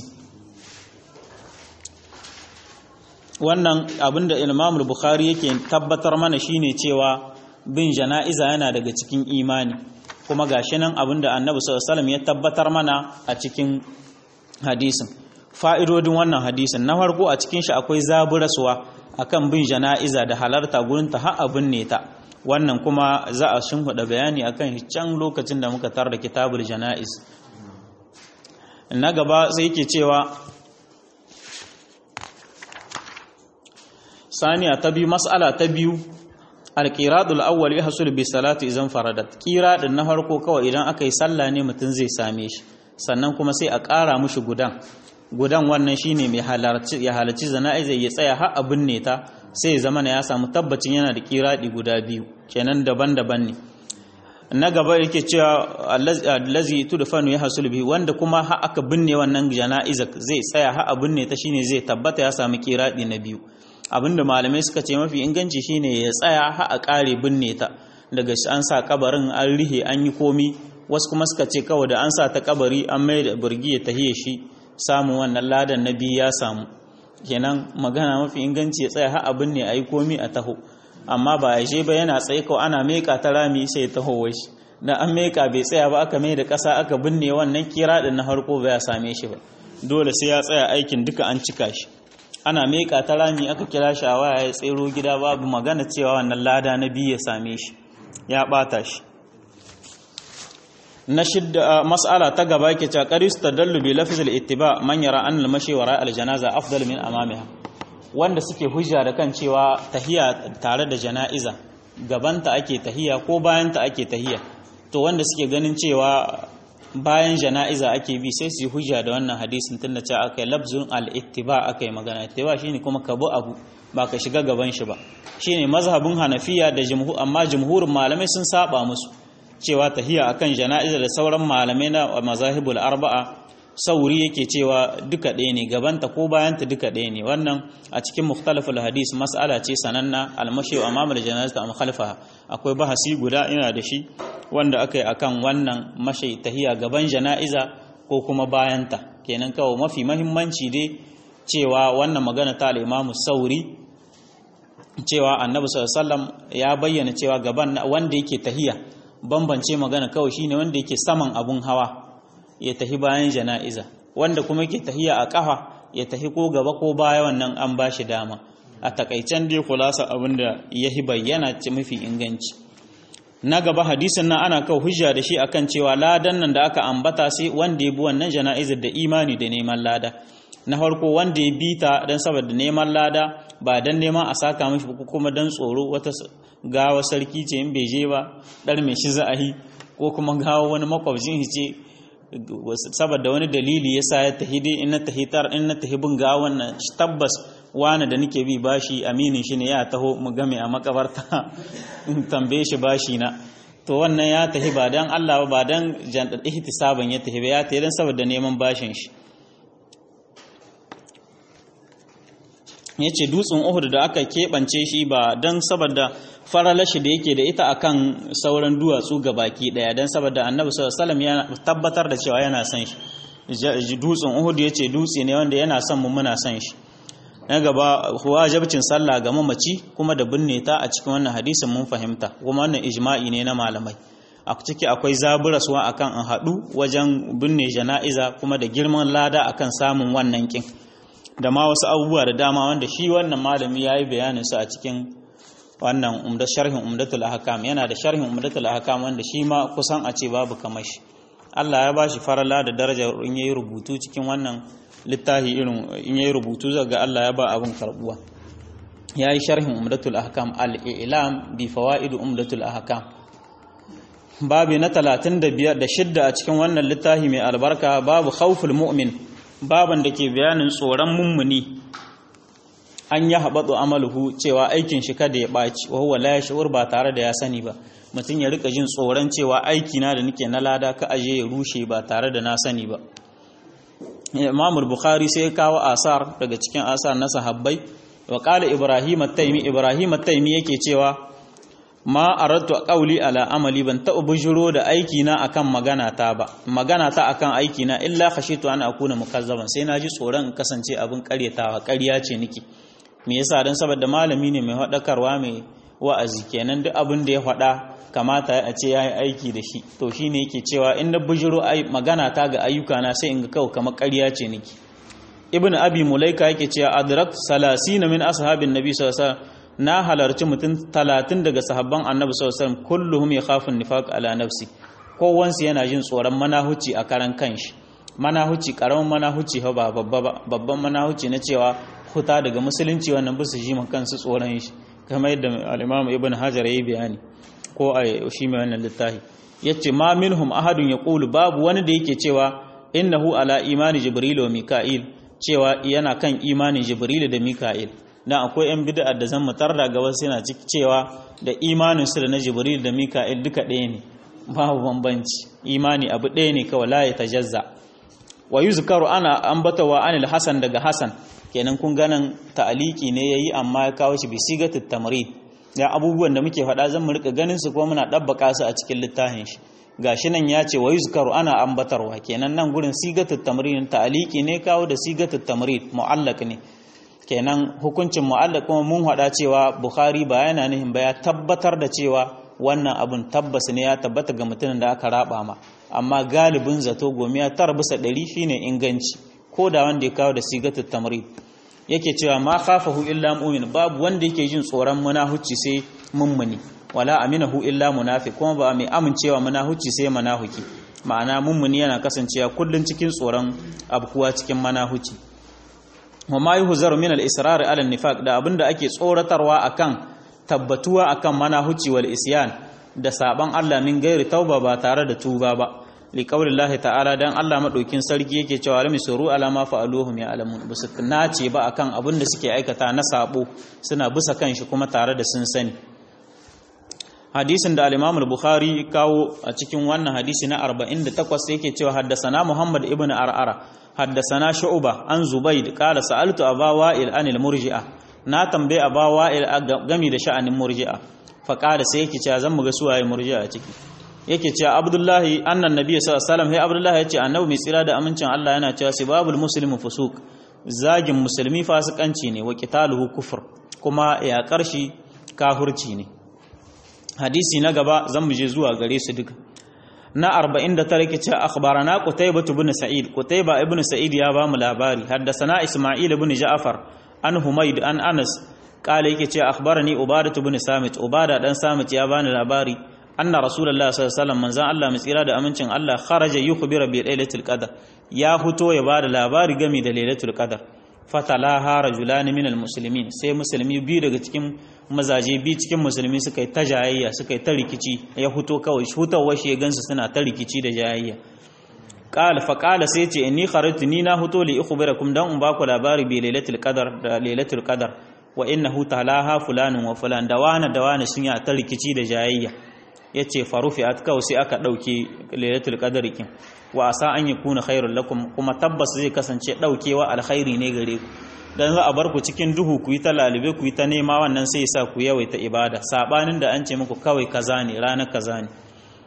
Wannan abinda Imam al-Bukhari yake tabbatar mana shine cewa bin jana'iza yana daga cikin imani kuma gashi nan abinda Annabi sallallahu alaihi wasallam ya tabbatar mana a cikin hadisin. Fa'idodin wannan hadisin na farko a cikin shi akwai zaburaswa akan bin jana'iza da halarta gurin ta har abin ne ta wannan kuma za a shimfiɗa bayani akan can lokacin da muka tar da kitabul jana'iz. Na gaba sai yake cewa saniya ta biyu mas'ala ta biyu alqiradul awwal yahsul bi salati idan faradat qiradin na farko kawai idan aka yi sallah ne mutun zai same shi sannan kuma sai a ƙara mushi gudan wannan shine mai halarci jana'iza ya tsaya har abin ne ta sai ya zama ya samu tabbacin yana da qiradi guda biyu kenan daban-daban ne na gaba yake cewa allazi tudfanu yahsul bihi wanda kuma har aka binne wannan jana'iza zai tsaya har abin ne ta shine zai tabbata ya samu qiradi na biyu abinda malamai suka ce mafi inganci shine ya tsaya har a kare binne ta daga an sa kabarin an rihe an yi komi wasu kuma suka ce kawai da an sa ta kabari an mai da burgi ya tahiye shi samun wannan ladan na biyu ya samu kenan magana mafi inganci ya tsaya har abin ne ayi komi a taho amma ba a je ba yana tsaye kawai ana meka ta rami sai taho wai dan an meka bai tsaya ba aka mai da kasa aka binne wannan kira din na harko ba ya same shi ba dole sai ya tsaya aikin duka an cika shi ana meka ta rami aka kira shi a waya ya tsero gida babu magana cewa wannan lada na biyu ya same shi ya bata shi na shidda mas'ala ta gaba yake cewa qaris tadallu bi lafzil ittiba man yara an al-mashi wara al-janaza afdal min amamiha wanda suke hujja da kan cewa tahiya tare da jana'iza gabanta ake tahiya ko bayanta ake tahiya to wanda suke ganin cewa bayan jana'iza ake bi sai su hujja da wannan hadisin tunda cewa akai lafzun al-ittiba akai magana ittiba shine kuma ka bu abu ba ka shiga gaban shi ba shine mazhabin Hanafiya da amma jumhurin malamai sun saba musu cewa tahiya akan jana'iza da sauran malamai na mazahibul arba'a sauri yake cewa duka ɗaya ne gabanta ko bayanta duka ɗaya ne wannan a cikin mukhtalaful hadis mas'ala ce sananna almashi wa amamul janazati am khalfaha akwai bahasi guda ina da shi wanda akai akan wannan mashi tahiya gaban jana'iza ko kuma bayanta kenan kawai mafi muhimmanci dai cewa wannan magana ta al-Imam Sauri cewa Annabi sallallahu alaihi wasallam ya bayyana cewa gaban wanda yake tahiya bambance magana kawai shine wanda yake saman abun hawa ya tahi bayan jana'iza wanda kuma yake tahiya a kafa ya tahi ko gaba ko baya wannan an bashi dama a takaicen dai kulasa abinda yahi bayyana ce mafi inganci na gaba hadisin nan ana kawo hujja da shi akan cewa ladan nan da aka ambata sai wanda ya bi wannan jana'izar da imani da neman lada na farko wanda ya bi ta dan saboda neman lada ba dan neman a saka mishi ko kuma dan tsoro wata gawa sarki ce in bai je ba dar mai shi za'ahi ko kuma gawa wani makwabcin shi ce saboda wani dalili yasa ya tahi dai in na tahi bin gawan nan tabbas wani da nake bi bashi aminin shi ne ya taho mu game a makabarta in tambaye shi bashi na to wannan ya tahi ba dan Allah ba dan jandar ihtisaban ya tahi ba ya tahi dan saboda neman bashin shi yace dutsen Uhud da aka kebance shi ba dan saboda faralashi da yake da ita akan sauran duwatsu baki daya dan saboda Annabi sallallahu alaihi wasallam ya tabbatar da cewa yana son shi dutsen Uhud yace dutse ne wanda yana son mu muna son shi na gaba wajibcin sallah ga mamaci kuma da binne ta a cikin wannan hadisin mun fahimta kuma wannan ijma'i ne na malamai a ciki akwai zaburaswa akan an hadu wajen binne jana'iza kuma da girman lada akan samun wannan kin da ma wasu abubuwa da dama wanda shi wannan malami yayi bayanin su a cikin wannan sharhin umdatul ahkam yana da sharhin umdatul ahkam wanda shi ma kusan a ce babu kamar shi Allah ya bashi farala da daraja in yayi rubutu cikin wannan littafi irin in yayi rubutu zaga Allah ya ba abin karbuwa yayi sharhin umdatul ahkam al-i'lam bi fawaid umdatul ahkam babu na 35 da shidda a cikin wannan littafi mai albarka babu khawful mu'min baban da ke bayanin tsoron mummuni an ya haɓaɗo amaluhu cewa aikin shi kada ya ɓaci wa huwa la yashur ba tare da ya sani ba mutum ya rika jin tsoron cewa aiki na da nake na lada ka aje ya rushe ba tare da na sani ba Imam Bukhari sai ya kawo asar daga cikin asar na sahabbai wa qala Ibrahim at-Taymi yake cewa ma aradtu qawli ala amali ban ta bujuro da aiki na akan magana ta akan aiki na illa khashitu an akuna mukazzaban sai naji tsoron kasance abin karyatawa ƙarya ce niki me yasa dan saboda malami ne mai hadakarwa mai wa'azi kenan duk abin da ya faɗa kamata a ce yayi aiki da shi to shine yake cewa in na bujuro magana ta ga ayyuka na sai in ga kawai kamar ƙarya ce niki ibnu abi mulaika yake cewa adrak 30 min ashabin nabi sallallahu alaihi wasallam na halarci mutum 30 daga sahabban annabi sallallahu alaihi wasallam kulluhum yakhafun nifaq ala nafsi kowansu yana jin tsoron manahuci a karan kanshi manahuci karamin manahuci ba babban manahuci na cewa huta daga musulunci wannan bisu ji kansu tsoron shi kamar yadda al-Imam Ibn Hajar yayi bayani ko a shi mai wannan littafi yace ma minhum ahadun yaqulu babu wani da yake cewa innahu ala imani Jibril wa Mika'il cewa yana kan imanin Jibril da Mika'il dan akwai yan bid'a da zan mutar da gaba suna cewa da imanin su da na Jibril da Mika'il duka ɗaya ne babu bambanci imani abu ɗaya ne kawai la ya tajazza wa yuzkaru ana ambatawa anil Hasan daga Hasan kenan kun ganan ta'aliki ne yayi amma ya kawo shi bi sigatut tamrid da abubuwan da muke faɗa zan mu rika ganin su kuma muna dabbaka su a cikin littafin shi gashi nan ya ce wa yuzkaru ana ambatarwa kenan nan gurin sigatut tamrid ta'aliki ne kawo da sigatut tamrid mu'allaq ne kenan hukuncin mu'allaq kuma mun faɗa cewa Bukhari ba yana nihin ba ya tabbatar da cewa wannan abun tabbas ne ya tabbata ga mutumin da aka raba ma amma galibin zato gomiya tar bisa 100 shine inganci ko da wanda ya kawo da sigatut tamrid yake cewa ma khafahu illa mu'min babu wanda yake jin tsoron munahuci sai mummuni wala aminahu illa munafiq kuma ba mai amincewa munahuci sai munahuki ma'ana mummuni yana kasancewa kullun cikin tsoron abkuwa cikin munahuci wa ma yuhzaru min al-israr ala an-nifaq da abinda ake tsoratarwa akan tabbatuwa akan munahuci wal isyan da saban Allah min gairi tauba ba tare da tuba ba liqaulillahi ta'ala dan Allah madaukin sarki yake cewa lam suru ala ma fa'aluhum ya alamun bisu nace ba akan abin da suke aikata na sabo suna bisa kanshi kuma tare da sun sani hadisin da al-Imam al-Bukhari kawo a cikin wannan hadisi na 48 yake cewa haddasana Muhammad ibn Ar'ara haddasana Shu'ba an Zubayd qala sa'altu Aba Wa'il anil murji'a na tambaye Aba Wa'il gami da sha'anin murji'a fa qala sai yake cewa zan muga suwaye murji'a ciki yake cewa Abdullahi annan nabiy sallallahu alaihi wasallam Abdullahi yace annabi mai tsira da amincin Allah yana cewa sibabul muslimu fusuq zagin musulmi fasikanci ne wa qitaluhu kufr kuma ya karshi kafirci ne hadisi na gaba zan muje zuwa gare su duka na 49 yake cewa akhbarana Qutaybah ibn Sa'id Qutaybah ibn Sa'id ya ba mu labari haddathana Isma'il ibn Ja'far an Humayd an Anas kale yake cewa akhbarani Ubadah ibn Samit Ubadah dan Samit ya bani labari anna Rasulullah sallallahu alaihi wasallam manzan Allah mai tsira da amincin Allah kharaja yukhbira bi lailatul qadr ya fito ya bada labari game da lailatul qadr fatalaha rajulani minal muslimin sai musulmi biyu daga cikin mazaje biyu cikin musulmi suka yi ta jayayya suka yi ta rikici ya fito kawai hutawar shi ya gansu suna ta rikici da jayayya qala sai ce inni kharajtu ni na fito li ukhbirakum dan in baku labari bi lailatul qadr da lailatul qadr wa innahu talaha fulanun wa fulan dawana sun ya ta rikici da jayayya yace farufi'at kawai sai aka dauke lailatul qadr kin wa asa an yakuna khairul lakum kuma tabbas zai kasance daukewa alkhairi ne gare ku dan za a bar ku cikin duhu ku yi ta lalube ku yi ta nema wannan sai yasa ku yawaita ibada sabanin da an ce muku kawai kaza ne ranar kaza ne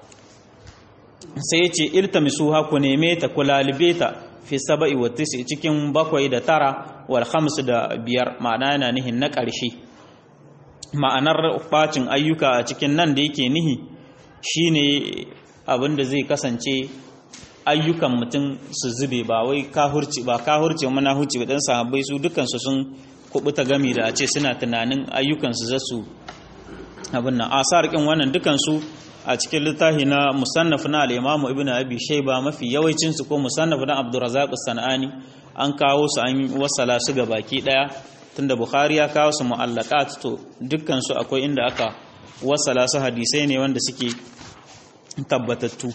sai yace iltamisuha ku neme ta ku lalube ta fi 7 wa 9 cikin 7 da 9 wal 5 da 5 ma'ana yana nihin na ƙarshe ma'anar bacin ayyuka a cikin nan da yake nihi shine abinda zai kasance ayyukan mutum su zube ba wai kahurci manahuci ba dan sahabbai su dukansu sun kubuta gami da a ce suna tunanin ayyukansu za su abin nan asar kin wannan dukansu a cikin littafi na musannaf na al-Imam Ibn Abi Shayba mafi yawancin su ko musannaf na Abdurrazzaq as-Sanani an kawo su an wasala su ga baki daya tunda Bukhari ya kawo su mu'allaqat to dukkan su akwai inda aka wasala su hadisai ne wanda suke tabbatattu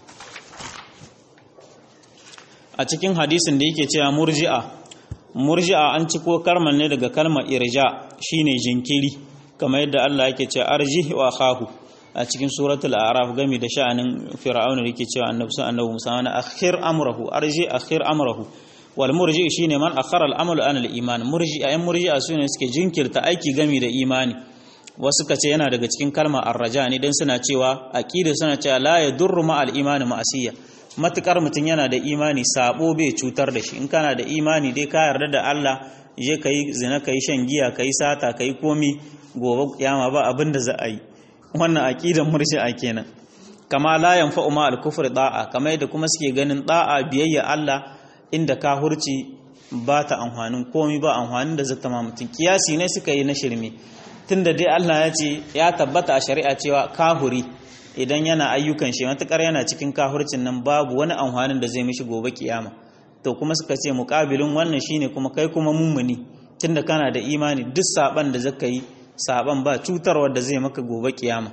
a cikin hadisin da yake cewa murji'a an ci ko karman ne daga kalmar irja shine jinkiri kamar yadda Allah yake cewa arji wa khahu a cikin suratul a'raf game da sha'anin fir'auna da yake cewa annabi Musa na akhir amrahu arji akhir amrahu wal murji shine man akhara al amalu an al iman murji'a sune suke jinkirta aiki game da imani wasu kace yana daga cikin kalmar arraja ne dan suna cewa aqida suna cewa la yadurru ma al iman ma'asiya matukar mutum yana da imani sabo bai cutar da shi in kana da imani dai ka yarda da Allah je kai zina kai shan giya kai sata kai komi gobe kiyama ba abin da za a yi wannan aqidar murji'a kenan kama la yanfa'u ma al-kufr da'a kamar yadda kuma suke ganin da'a biyayya Allah inda kahurci ba ta amfanin komi ba amfanin da zata ma mutum kiyasi ne suka yi na shirme tunda dai Allah ya ce ya tabbata a shari'a cewa kahuri idan yana ayyukan shi matukar yana cikin kahurcin nan babu wani amfanin da zai mishi gobe kiyama to kuma suka ce muqabilin wannan shine kuma kai kuma mummuni tunda kana da imani duk saban da zaka yi saban ba cutarwa da zai maka gobe kiyama.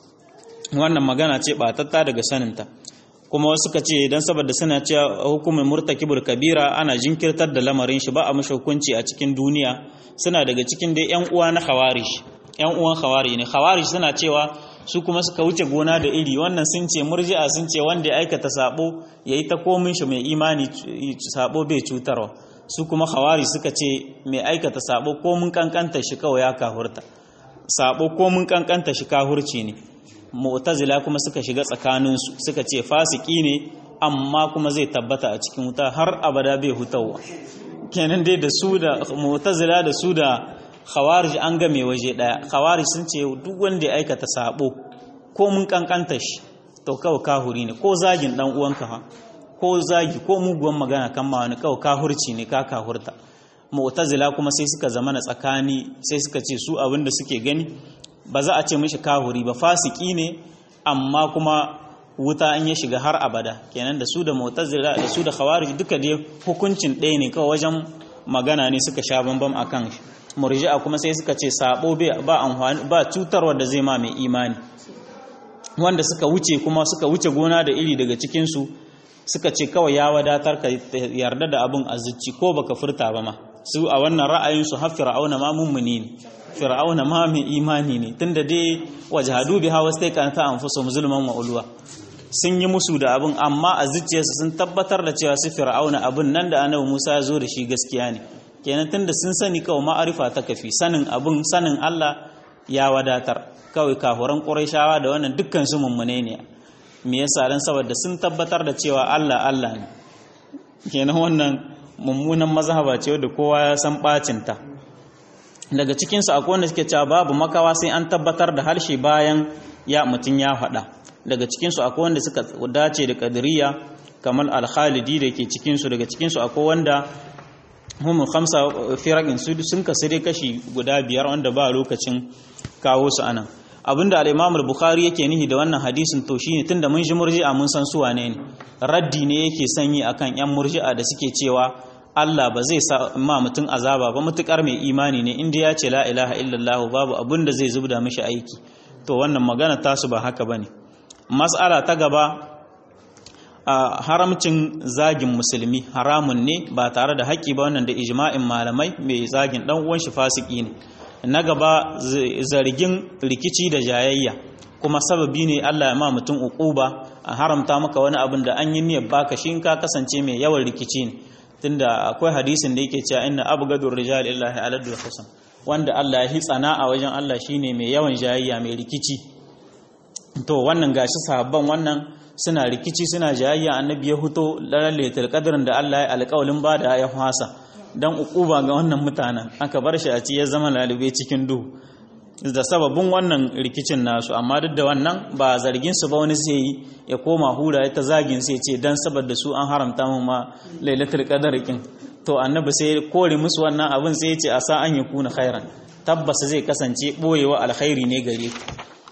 Wannan magana ce batatta daga saninta. Kuma wasu suka ce dan saboda suna cewa hukumin murtakibul kabira ana jinkirtar da lamarin shi ba a mashi hukunci a cikin duniya, suna daga cikin dai yan uwa na khawarij, yan uwan khawarij ne. Khawarij suna cewa su kuma suka wuce gona da iri, wannan sun ce murji'a sun ce wanda ya aikata sabo yayi ta komin shi mai imani sabo bai cutarwa, su kuma khawarij suka ce mai aikata sabo ko mun kankanta shi kawai ya kahurta, sabo ko mun kankanta shi kahurci ne. Mu'tazila kuma suka shiga tsakaninsu suka ce fasiki ne amma kuma zai tabbata a cikin wuta har abada bai hutawa. Kenan dai da su da mu'tazila da su da khawarij an game waje daya. Khawarij sun ce duk wanda ya aikata sabo ko mun kankanta shi to kawai kahuri ne, ko zagin dan uwanka ha, ko zagi ko muguwan magana kan ma wani kawai kahurci ne, ka kahurta. Mu'tazila kuma sai suka zama na tsakani, sai suka ce su abinda suke gani ba za a ce mishi kahuri ba, fasiki ne amma kuma wuta in ya shiga har abada. Kenan da su da mu'tazila da su da khawarij duka dai hukuncin ɗaya ne, kawai wajen magana ne suka sha bambam akan shi. Murji'a kuma sai suka ce sabo ba amfani ba cutarwa da zai ma mai imani. Wanda suka wuce kuma suka wuce gona da iri daga cikin su suka ce kawai ya wadatar ka yarda da abin azuci ko baka furta ba ma. Su a wannan ra'ayin su har fir'auna ma mummuni ne, fir'auna ma mai imani ne, tunda dai wajhadu biha wastaqanta anfusuhum zulman wa ulwa, sun yi musu da abin amma a zuciyarsu sun tabbatar da cewa su fir'auna abin nan da annabi Musa ya zo da shi gaskiya ne. Kenan tunda sun sani kawai ma'arifa ta kafi, sanin abin sanin Allah ya wadatar. Kawai kafuran Qurayshawa da wannan dukkan su mummune ne. Me yasa dan saboda sun tabbatar da cewa Allah Allah ne. Kenan wannan mummunan mazhaba ce wadda kowa ya san bacin ta. Daga cikin su akwai wanda suke cewa babu makawa sai an tabbatar da harshe bayan ya mutun ya faɗa. Daga cikin su akwai wanda suka dace da qadiriyya kamar al-Khalidi da ke cikin su. Daga cikin su akwai wanda hum khamsa firaqin su sun kasire kashi guda biyar wanda ba lokacin kawo su anan. Abinda al-Imam al-Bukhari yake nihi da wannan hadisin to shine tunda mun ji murji'a mun san su wane ne, raddi ne yake sanyi akan yan murji'a da suke cewa Allah ba zai sa ma mutum azaba ba mutukar mai imani ne, inda ya ce la ilaha illallah babu abinda zai zubda mishi aiki. To wannan magana tasu ba haka bane. Mas'ala ta gaba, haramcin zagin musulmi haramun ne ba tare da haƙƙi ba, wannan da ijma'in malamai, mai zagin dan uwan shi fasiki ne. Na gaba zargin rikici da jayayya, kuma sababi ne Allah ya ma mutum uquba, a haramta maka wani abin da an yi niyyar baka shi in ka kasance mai yawan rikici ne. Tunda akwai hadisin da yake cewa inna abgadur rijal illahi aladul husn, wanda Allah ya tsana a wajen Allah shine mai yawan jayayya mai rikici. To wannan gashi sahabban wannan suna rikici suna jayayya, annabi ya huto lailatul qadrin da Allah ya alƙawalin bada ya hwasa dan uquba ga wannan mutanen, aka bar shi a ci ya zama lalube cikin duhu da sababin wannan rikicin nasu. Amma duk da wannan ba zargin su ba, wani sai ya koma hura ya ta zagin sai ce dan saboda su an haramta mu ma lailatul qadr kin. To annabi sai kore musu wannan abin sai ya ce asa an yakuna khairan, tabbas zai kasance boyewa alkhairi ne gare ku.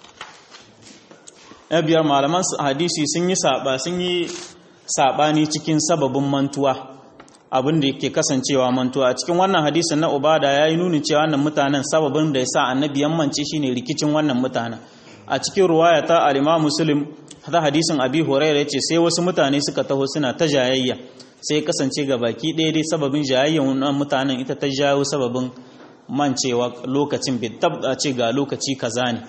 Biyar malaman hadisi sun yi sabani cikin sababin mantuwa, abin da yake kasancewa mantuwa. A cikin wannan hadisin na Ubada ya yi nuni cewa wannan mutanen sababin da ya sa annabi yammance shine rikicin wannan mutanen. A cikin ruwaya ta al-Imam Muslim ta hadisin Abi Hurairah yace sai wasu mutane suka taho suna ta jayayya, sai kasance ga baki ɗaya dai sababin jayayyan wannan mutanen ita ta jawo sababin mancewa lokacin bai tabba ce ga lokaci kaza ne.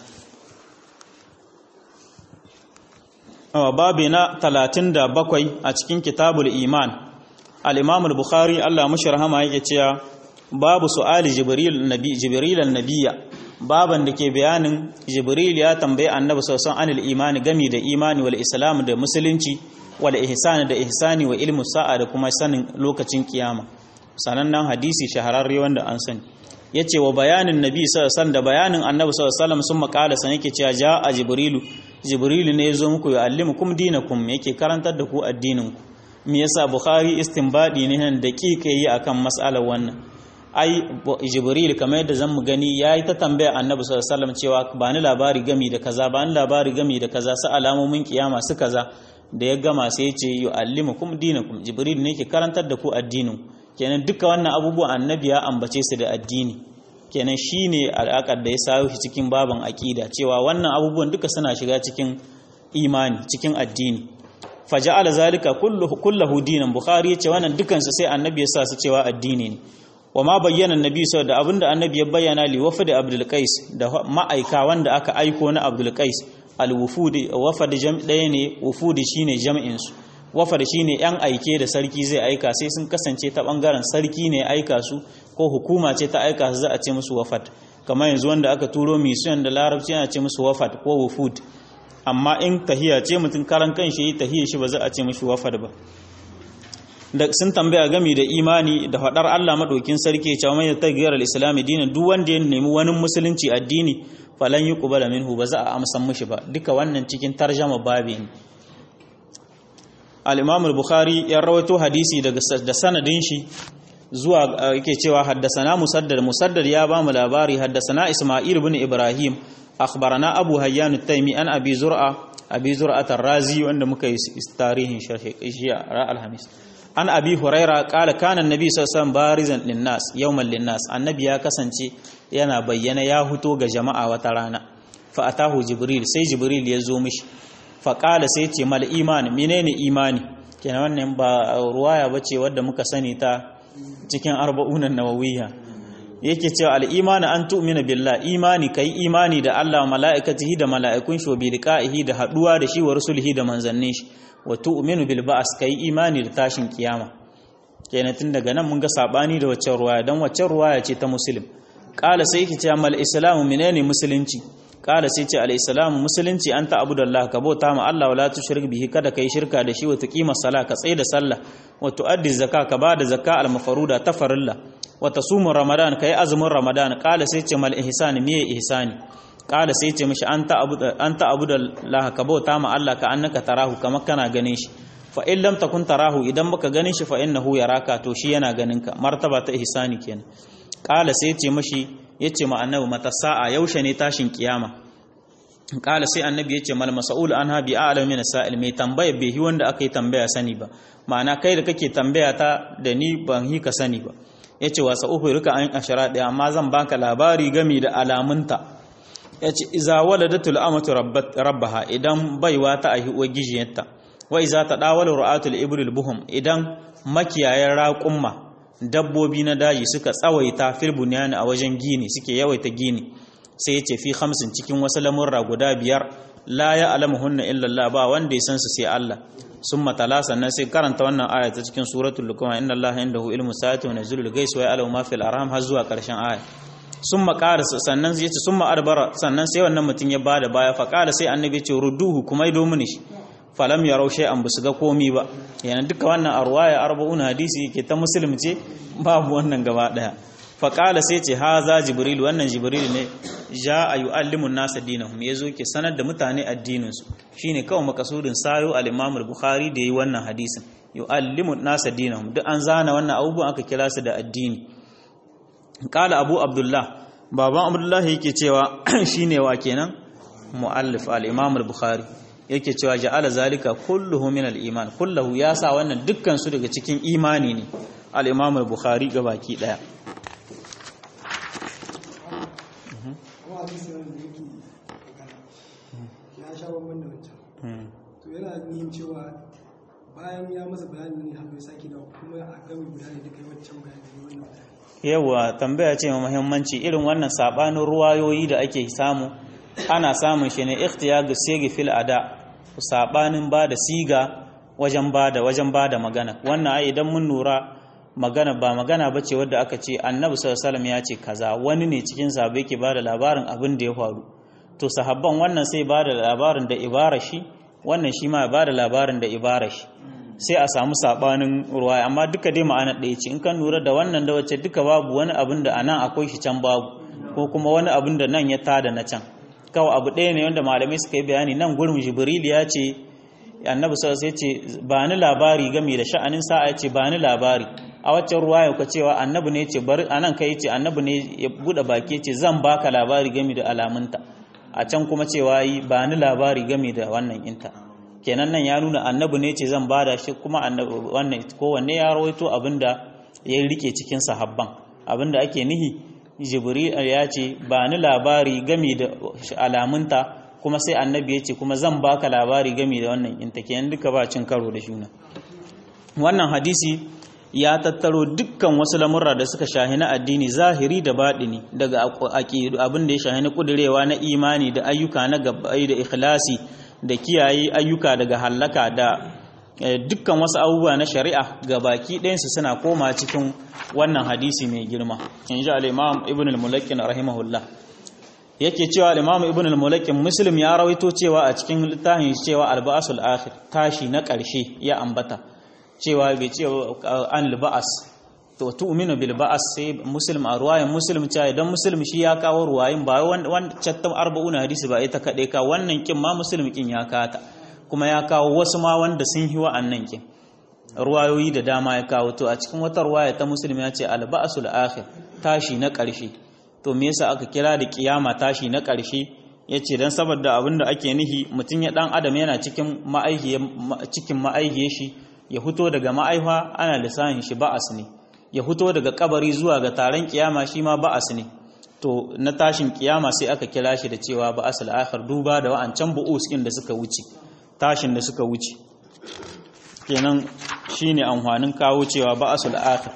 Babi na 37 a cikin Kitabul Iman, al-Imam al-Bukhari Allah mashi rahama yake cewa babu su'ali Jibril an-nabiyya, baban da ke bayanin Jibril ya tambaye annabi sallallahu alaihi wasallam imani gami da imani wal islam da musulunci wal ihsan da ihsani wa ilmu sa'a da kuma sanin lokacin kiyama. Sanannen hadisi shahararre wanda an sani. Yace wa bayanin nabi sallallahu alaihi wasallam da bayanin annabi sallallahu alaihi wasallam sun makala san yake cewa ja'a Jibrilu ne yazo muku ya allimukum dinakum, yake karantar da ku addinin ku. Me yasa Bukhari istinbadi ne nan daƙiƙa yi akan mas'alar wannan? Ai Jibril kamar yadda zamu gani yayi ta tambaya annabi sallallahu alaihi wasallam cewa ba ni labari gami da kaza, ba ni labari gami da kaza, sa alamomin kiyama su kaza. Da ya gama sai ya ce yu'allimukum dinakum, Jibril ne yake karantar da ku addinin. kenan duka wannan abubuwan annabi ya ambace su da addini, kenan shine alaƙar da ya sayo shi cikin baban aqida cewa wannan abubuwan duka suna shiga cikin imani, cikin addini. Faja'ala zalika kullahu dinan, Bukhari yace wannan dukan su sai annabi ya sa su cewa addini ne. Wa ma bayyana annabi da abinda annabi ya bayyana li wafd Abdul Qais, da ma'aika wanda aka aiko na Abdul Qais, al wufud wafd jam' ɗaya ne, wufud shine jam'in su, wafd shine yan aike da sarki zai aika, sai sun kasance ta bangaren sarki ne aika su ko hukuma ce ta aika su za a ce musu wafd, kamar yanzu wanda aka turo mission da larabci ana ce musu wafd ko wufud. Amma in tahiya ce mutum karan kanshi yi tahiya shi ba za a ce mishi wafad ba. Da sun tambaya gami da imani da faɗar Allah madaukin sarki cewa mai tagiyar al-islam dinin, duk wanda ya nemi wani musulunci addini falan yuqbala minhu, ba za a amsan mishi ba. Duka wannan cikin tarjama babi ne. Al-Imam al-Bukhari ya rawaito hadisi da sanadin shi zuwa yake cewa haddasana Musaddad ya ba mu labari, haddasana Isma'il ibn Ibrahim أخبرنا أبو هيان التيمي أن أبي زرعة الرازي وأن مكيس تاريخ شرح الحميس أن أبي هريرة قال كان النبي صلى الله عليه وسلم بارزا للناس يوما للناس، النبي يا كسنتي ينا بينا يا هتو جماعة وترانا، فأتاه جبريل، سي جبريل يزومش فقال سيتي ما الإيمان، منين إيماني؟ كان wannan ba ruwaya bace wadda muka sani ta cikin 40 nawawiyya. Yake cewa al-imani an tu'mina billah, imani kai imani da Allah wa mala'ikatihi da mala'ikun shi wa bi liqa'ihi da haduwa da shi wa rusulihi da manzannin shi, wa tu'minu bil ba'as kai imani da tashin kiyama. Kenan tun daga nan mun ga sabani da waccan ruwaya, dan waccan ruwaya ce ta Muslim. Qala sai yake cewa mal islamu menene musulunci? Qala sai ce al-islamu musulunci an ta'budallah, ka bauta ma Allah wala tushrik bihi, kada kai shirka da shi, wa tuqima sala, ka tsaya da sallah, wa tuaddi zakka, ka bada zakka al-mafruda ta farilla, wata sumun ramadan ka yi azumin ramadan. Kala sai ce mal ihsani, miye ihsani? Kala sai ce mishi an ta'abu da laha, ka bauta ma Allah ka annaka tarahu, kamar kana ganin shi. Fa in lam takun tarahu, idan baka ganin shi fa innahu yaraka, to shi yana ganin ka, martaba ta ihsani kenan. Kala sai ce mishi, yace ma annabi mata sa'a, yaushe ne tashin kiyama? Kala sai annabi yace mal mas'ul anha bi a'lam min sa'il, mai tambaya bai hi wanda aka yi tambaya sani ba, ma'ana kai da kake tambaya ta da ni ban hi ka sani ba. Ya ce wasa uku rika an ashara ɗaya, amma zan baka labari gami da alamunta. Ya ce iza waladatul amatu rabbaha, idan baiwa ta ahi uwar gijiyarta, wa iza ta dawala ru'atul ibril buhum, idan makiyayan raƙumma dabbobi na daji suka tsawaita fil bunyan a wajen gini, suke yawaita gini. Sai ya ce fi 50 cikin wasu lamurra guda 5 la ya alamuhunna illa Allah, ba wanda ya san su sai Allah. Sun matala sannan sai karanta wannan aya ta cikin suratul luqman, inna allaha indahu ilmu sa'ati wa nazilul gais wa ya'lamu ma fil arham, har zuwa karshen aya. Sun makara sannan yace sun ma'arbara, sannan sai wannan mutum ya bada baya, fa qala sai annabi ce rudduhu, kuma ido mini shi. Falam yarau shay'an, basu ga komi ba. Yana duka wannan arwaya 40 hadisi ke ta Muslim ce, babu wannan gaba daya. Fa qala sai ce haza jibril, wannan jibril ne, ja yu'allimun nasa dinahum, yazo ke sanar da mutane addinin su. Shine kawai makasudin sayo al-Imam al-Bukhari da yi wannan hadisin, yu'allimun nasa dinahum, duk an zana wannan abubuwan aka kira su da addini. Qala Abu Abdullah, baban Abdullah yake cewa shine wa kenan muallif al-Imam al-Bukhari, yake cewa ja'ala zalika kulluhu min al-iman, kulluhu ya sa wannan dukkan su daga cikin imani ne, al-Imam al-Bukhari gabaki daya. To yana yin cewa bayan ya masa bayani ne har ya sake da kuma a gami guda ne duka wancan bayani wannan. Yawa tambaya ce mai muhimmanci, irin wannan sabanin ruwayoyi da ake samu ana samun shi ne ikhtiyar sigi fil ada, sabanin ba da siga wajen bada magana. Wannan ai idan mun nura magana ba magana bace wadda aka ce Annabi sallallahu alaihi wasallam ya ce kaza, wani ne cikin sahabbai ke bada labarin abin da ya faru. To sahabban wannan sai bada labarin da ibara shi, wannan shi ma bada labarin da ibara shi. Sai a samu sabanin ruwaya, amma duka dai ma'ana ɗaya ce. In kan lura da wannan da wacce duka babu wani abin da anan akwai shi can babu, ko kuma wani abin da nan ya tada na can. Kawai abu ɗaya ne wanda malamai suka yi bayani, nan gurin Jibril ya ce Annabi sallallahu alaihi wasallam ya ce ba ni labari game da sha'anin sa'a, ya ce ba ni labari. A waccan ruwaya ka cewa Annabi ne ya ce bari, anan kai ya ce Annabi ne ya bude baki ya ce zan baka labari game da alamunta. A can kuma cewa yi ba ni labari game da wannan inta. Kenan nan ya nuna Annabi ne ce zan bada shi, kuma Annabi wannan kowanne ya rawaito abinda ya rike cikin sahabban abinda ake nihi jibril ya ce ba ni labari game da alamunta kuma sai annabi ya ce kuma zan baka labari game da wannan in take yan duka ba cin karo da juna. Wannan hadisi ya tattaro dukkan wasu lamurra da suka shahi na addini zahiri da baɗini daga abin da ya shahi na kudurewa na imani da ayyuka na gabbai da ikhlasi da kiyaye ayyuka daga hallaka da dukkan wasu abubuwa na shari'a ga baki ɗayansu suna koma cikin wannan hadisi mai girma. In ji al-Imam Ibn al-Mulaqin rahimahullah yake cewa al-Imam Ibn al-Mulaqin Muslim ya rawaito cewa a cikin littafin cewa al-ba'sul akhir tashi na ƙarshe ya ambata cewa bai ce an al-ba'as to tu'minu bil ba'as sai Muslim a ruwayan Muslim cewa idan Muslim shi ya kawo ruwayin ba wanda chattam 40 hadisi ba ita kade ka wannan kin ma Muslim kin ya kata kuma ya kawo wasu ma wanda sun yi wa'annan kin ruwayoyi da dama ya kawo to a cikin wata ruwaya ta Muslim ya ce al-ba'sul akhir tashi na ƙarshe. To me yasa aka kira da kiyama tashi na ƙarshe? Yace dan saboda abinda ake nihi mutun ya dan adam yana cikin ma'aihiyar shi ya fito daga ma'aifa ana lisanin shi ba'as ne, ya fito daga kabari zuwa ga taron kiyama shi ma ba'as ne. To na tashin kiyama sai aka kira shi da cewa ba'asul akhir duba da wa'ancan bu'us din da suka wuce, tashin da suka wuce. Kenan shine amfanin kawo cewa ba'asul akhir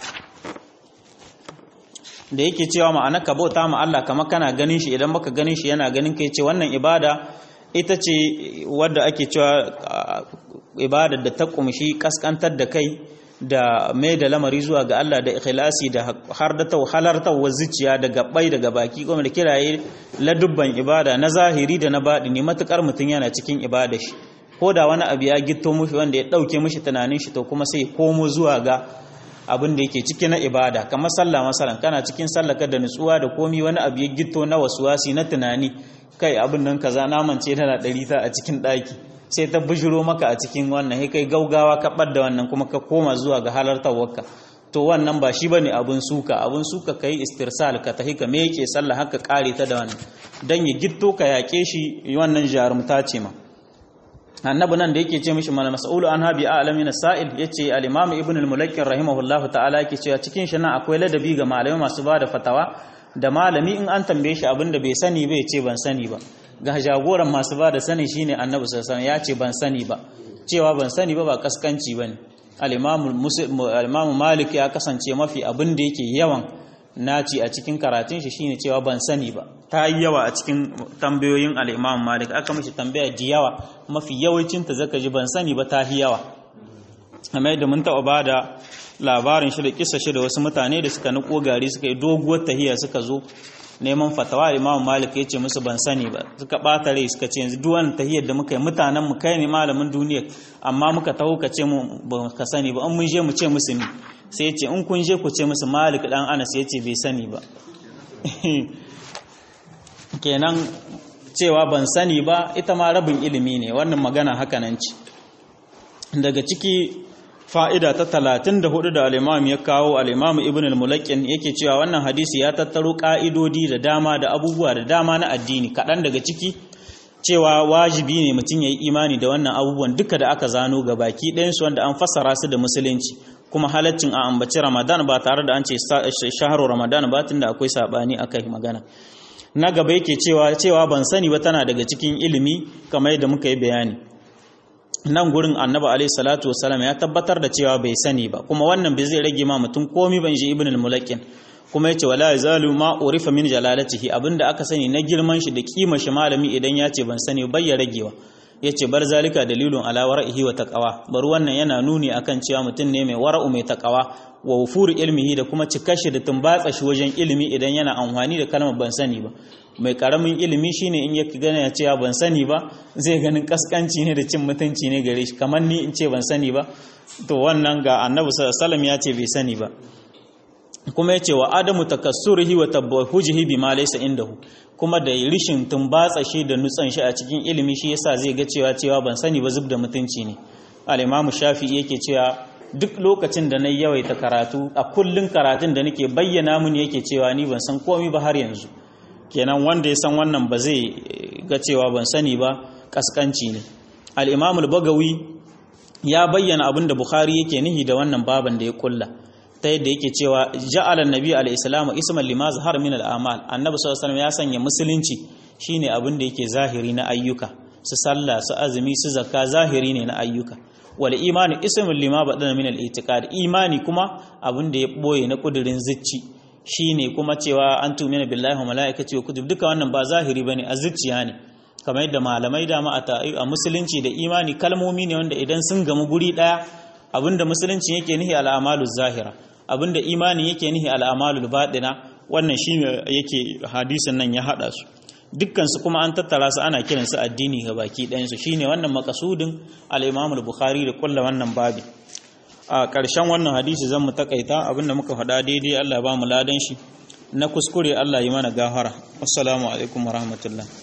da yake cewa ma'ana ka bauta ma Allah kamar kana ganin shi, idan baka ganin shi yana ganin kai, ce wannan ibada ita ce wadda ake cewa ibada da ta kumshi kaskantar da kai da mai da lamari zuwa ga Allah da ikhlasi da har da halartarwa zuciya da gabbai daga baki kuma da kiraye ladubban ibada na zahiri da na baɗini matukar mutum yana cikin ibada shi, ko da wani abu ya gitto mushi wanda ya ɗauke mushi tunanin shi to kuma sai komo zuwa ga abin da yake ciki na ibada. Kamar sallah masalan kana cikin sallaka da nutsuwa da komi wani abu ya gitto na wasuwasi na tunani, kai abin nan kaza namance tana 100 a cikin daki sai ta bujiro maka a cikin wannan, sai kai gaugawa ka da wannan kuma ka koma zuwa ga halartarwarka, to wannan ba shi bane abun suka kai istirsal ka tahi ka meke sallah haka kare ta da wannan dan ya gitto ka yake shi, wannan jarumta ce ma. Annabi nan da yake ce mishi mal mas'ulu an habi a'lamin sa'il, yace al-imam ibn al-mulakkin rahimahullahu ta'ala yake cewa cikin shi nan akwai ladabi ga malamai masu bada fatawa, da malami in an tambaye shi abinda bai sani ba yace ban sani ba. Ga jagoran masu bada sani shine annabi sallallahu alaihi wasallam, yace ban sani ba, cewa ban sani ba kaskanci bane. al-imam malik ya kasance mafi abin da yake yawan naci a cikin karatun shi shine cewa ban sani ba, ta yi yawa a cikin tambayoyin al-imam malik, aka mishi tambaya ji yawa mafi yawancin ta zaka ji ban sani ba ta yi yawa. amma yadda mun taɓa ba da labarin shi da kissa shi da wasu mutane da suka niko gari suka yi doguwar tahiya suka zo neman fatawa, al-imam malik ya ce musu ban sani ba, suka ɓata rai suka ce yanzu duk wannan tahiyar da muka yi mutanen mu kai ne malamin duniya amma muka taho ka ce mu ba ka sani ba, in mun je mu ce musu ni, sai ya ce in kun je ku ce musu malik dan anas ya ce bai sani ba. kenan cewa ban sani ba ita ma rabin ilimi ne, wannan magana haka nan ce. Daga ciki fa'ida ta 34 da al-imam ya kawo, al-imam ibn al-mulaqin yake cewa wannan hadisi ya tattaro ka'idodi da dama da abubuwa da dama na addini, kaɗan daga ciki cewa wajibi ne mutum ya yi imani da wannan abubuwan duka da aka zano ga baki ɗayansu wanda an fassara su da musulunci, kuma halaccin a ambaci ramadan ba tare da an ce shaharu ramadan ba tunda akwai saɓani akai magana. Na gaba yake cewa ban sani ba tana daga cikin ilimi kamar yadda muka yi bayani. Nan gurin annabi alaihi salatu wasalam ya tabbatar da cewa bai sani ba, kuma wannan bai zai rage ma mutum komi ban ji ibn al-mulaqin, kuma yace wala yazalu ma urifa min jalalatihi, abinda aka sani na girman shi da kima shi malami idan ya ce ban sani bai ya ragewa. Yace bar zalika dalilun ala wara'ihi wa taqwa, bar wannan yana nuni akan cewa mutum ne mai wara'u mai taqwa wa wufuri ilmihi, da kuma cikar shi da tumbatsa shi wajen ilimi idan yana amfani da kalmar ban sani ba. Mai karamin ilimi shine in ya gane ya ce ban sani ba zai ganin kaskanci ne da cin mutunci ne gare shi, kamar ni in ce ban sani ba, to wannan ga annabi sallallahu alaihi wasallam ya ce bai sani ba. Kuma yace wa adamu takassurihi wa tabawhujihi bima laysa indahu, kuma da rishin tumbatsa shi da nutsan shi a cikin ilimi shi yasa zai ga cewa ban sani ba zubda mutunci ne. Al-Imam Shafi'i yake cewa duk lokacin da nayi yawaita karatu, a kullun karatun da nake bayyana mun yake cewa ni ban san komai ba har yanzu. Kenan wanda ya san wannan ba zai ga cewa ban sani ba kaskanci ne. Al-Imam al-Bagawi ya bayyana abin da Bukhari yake nihi da wannan baban da ya kulla ta yadda yake cewa ja'ala an-nabi al-islamu isman lima zahara min al-a'mal, annabi sallallahu alaihi wasallam ya sanya musulunci shine abin da yake zahiri na ayyuka, su sallah su azumi su zakka zahiri ne na ayyuka. Wal imanu ismun lima badana min al-i'tiqad, imani kuma abin da ya boye na kudirin zucci shine kuma cewa an tumina billahi wa malaikati wa kutub, duka wannan ba zahiri bane, a zuciya ne. Kamar yadda malamai dama a musulunci da imani kalmomi ne wanda idan sun gamu guri daya, abinda musulunci yake nihi al-amalu zahira, abinda imani yake nihi al-amalu batina, wannan shine yake hadisin nan ya hada su dukkan su kuma an tattara su ana kiran su addini ga baki ɗayan su. Shine wannan makasudin al-Imam al-Bukhari da kullu wannan babi. A ƙarshen wannan hadisi zan mu takaita, abinda muka faɗa daidai Allah ya ba mu ladan shi, na kuskure Allah yi mana gafara. Assalamu alaikum warahmatullahi.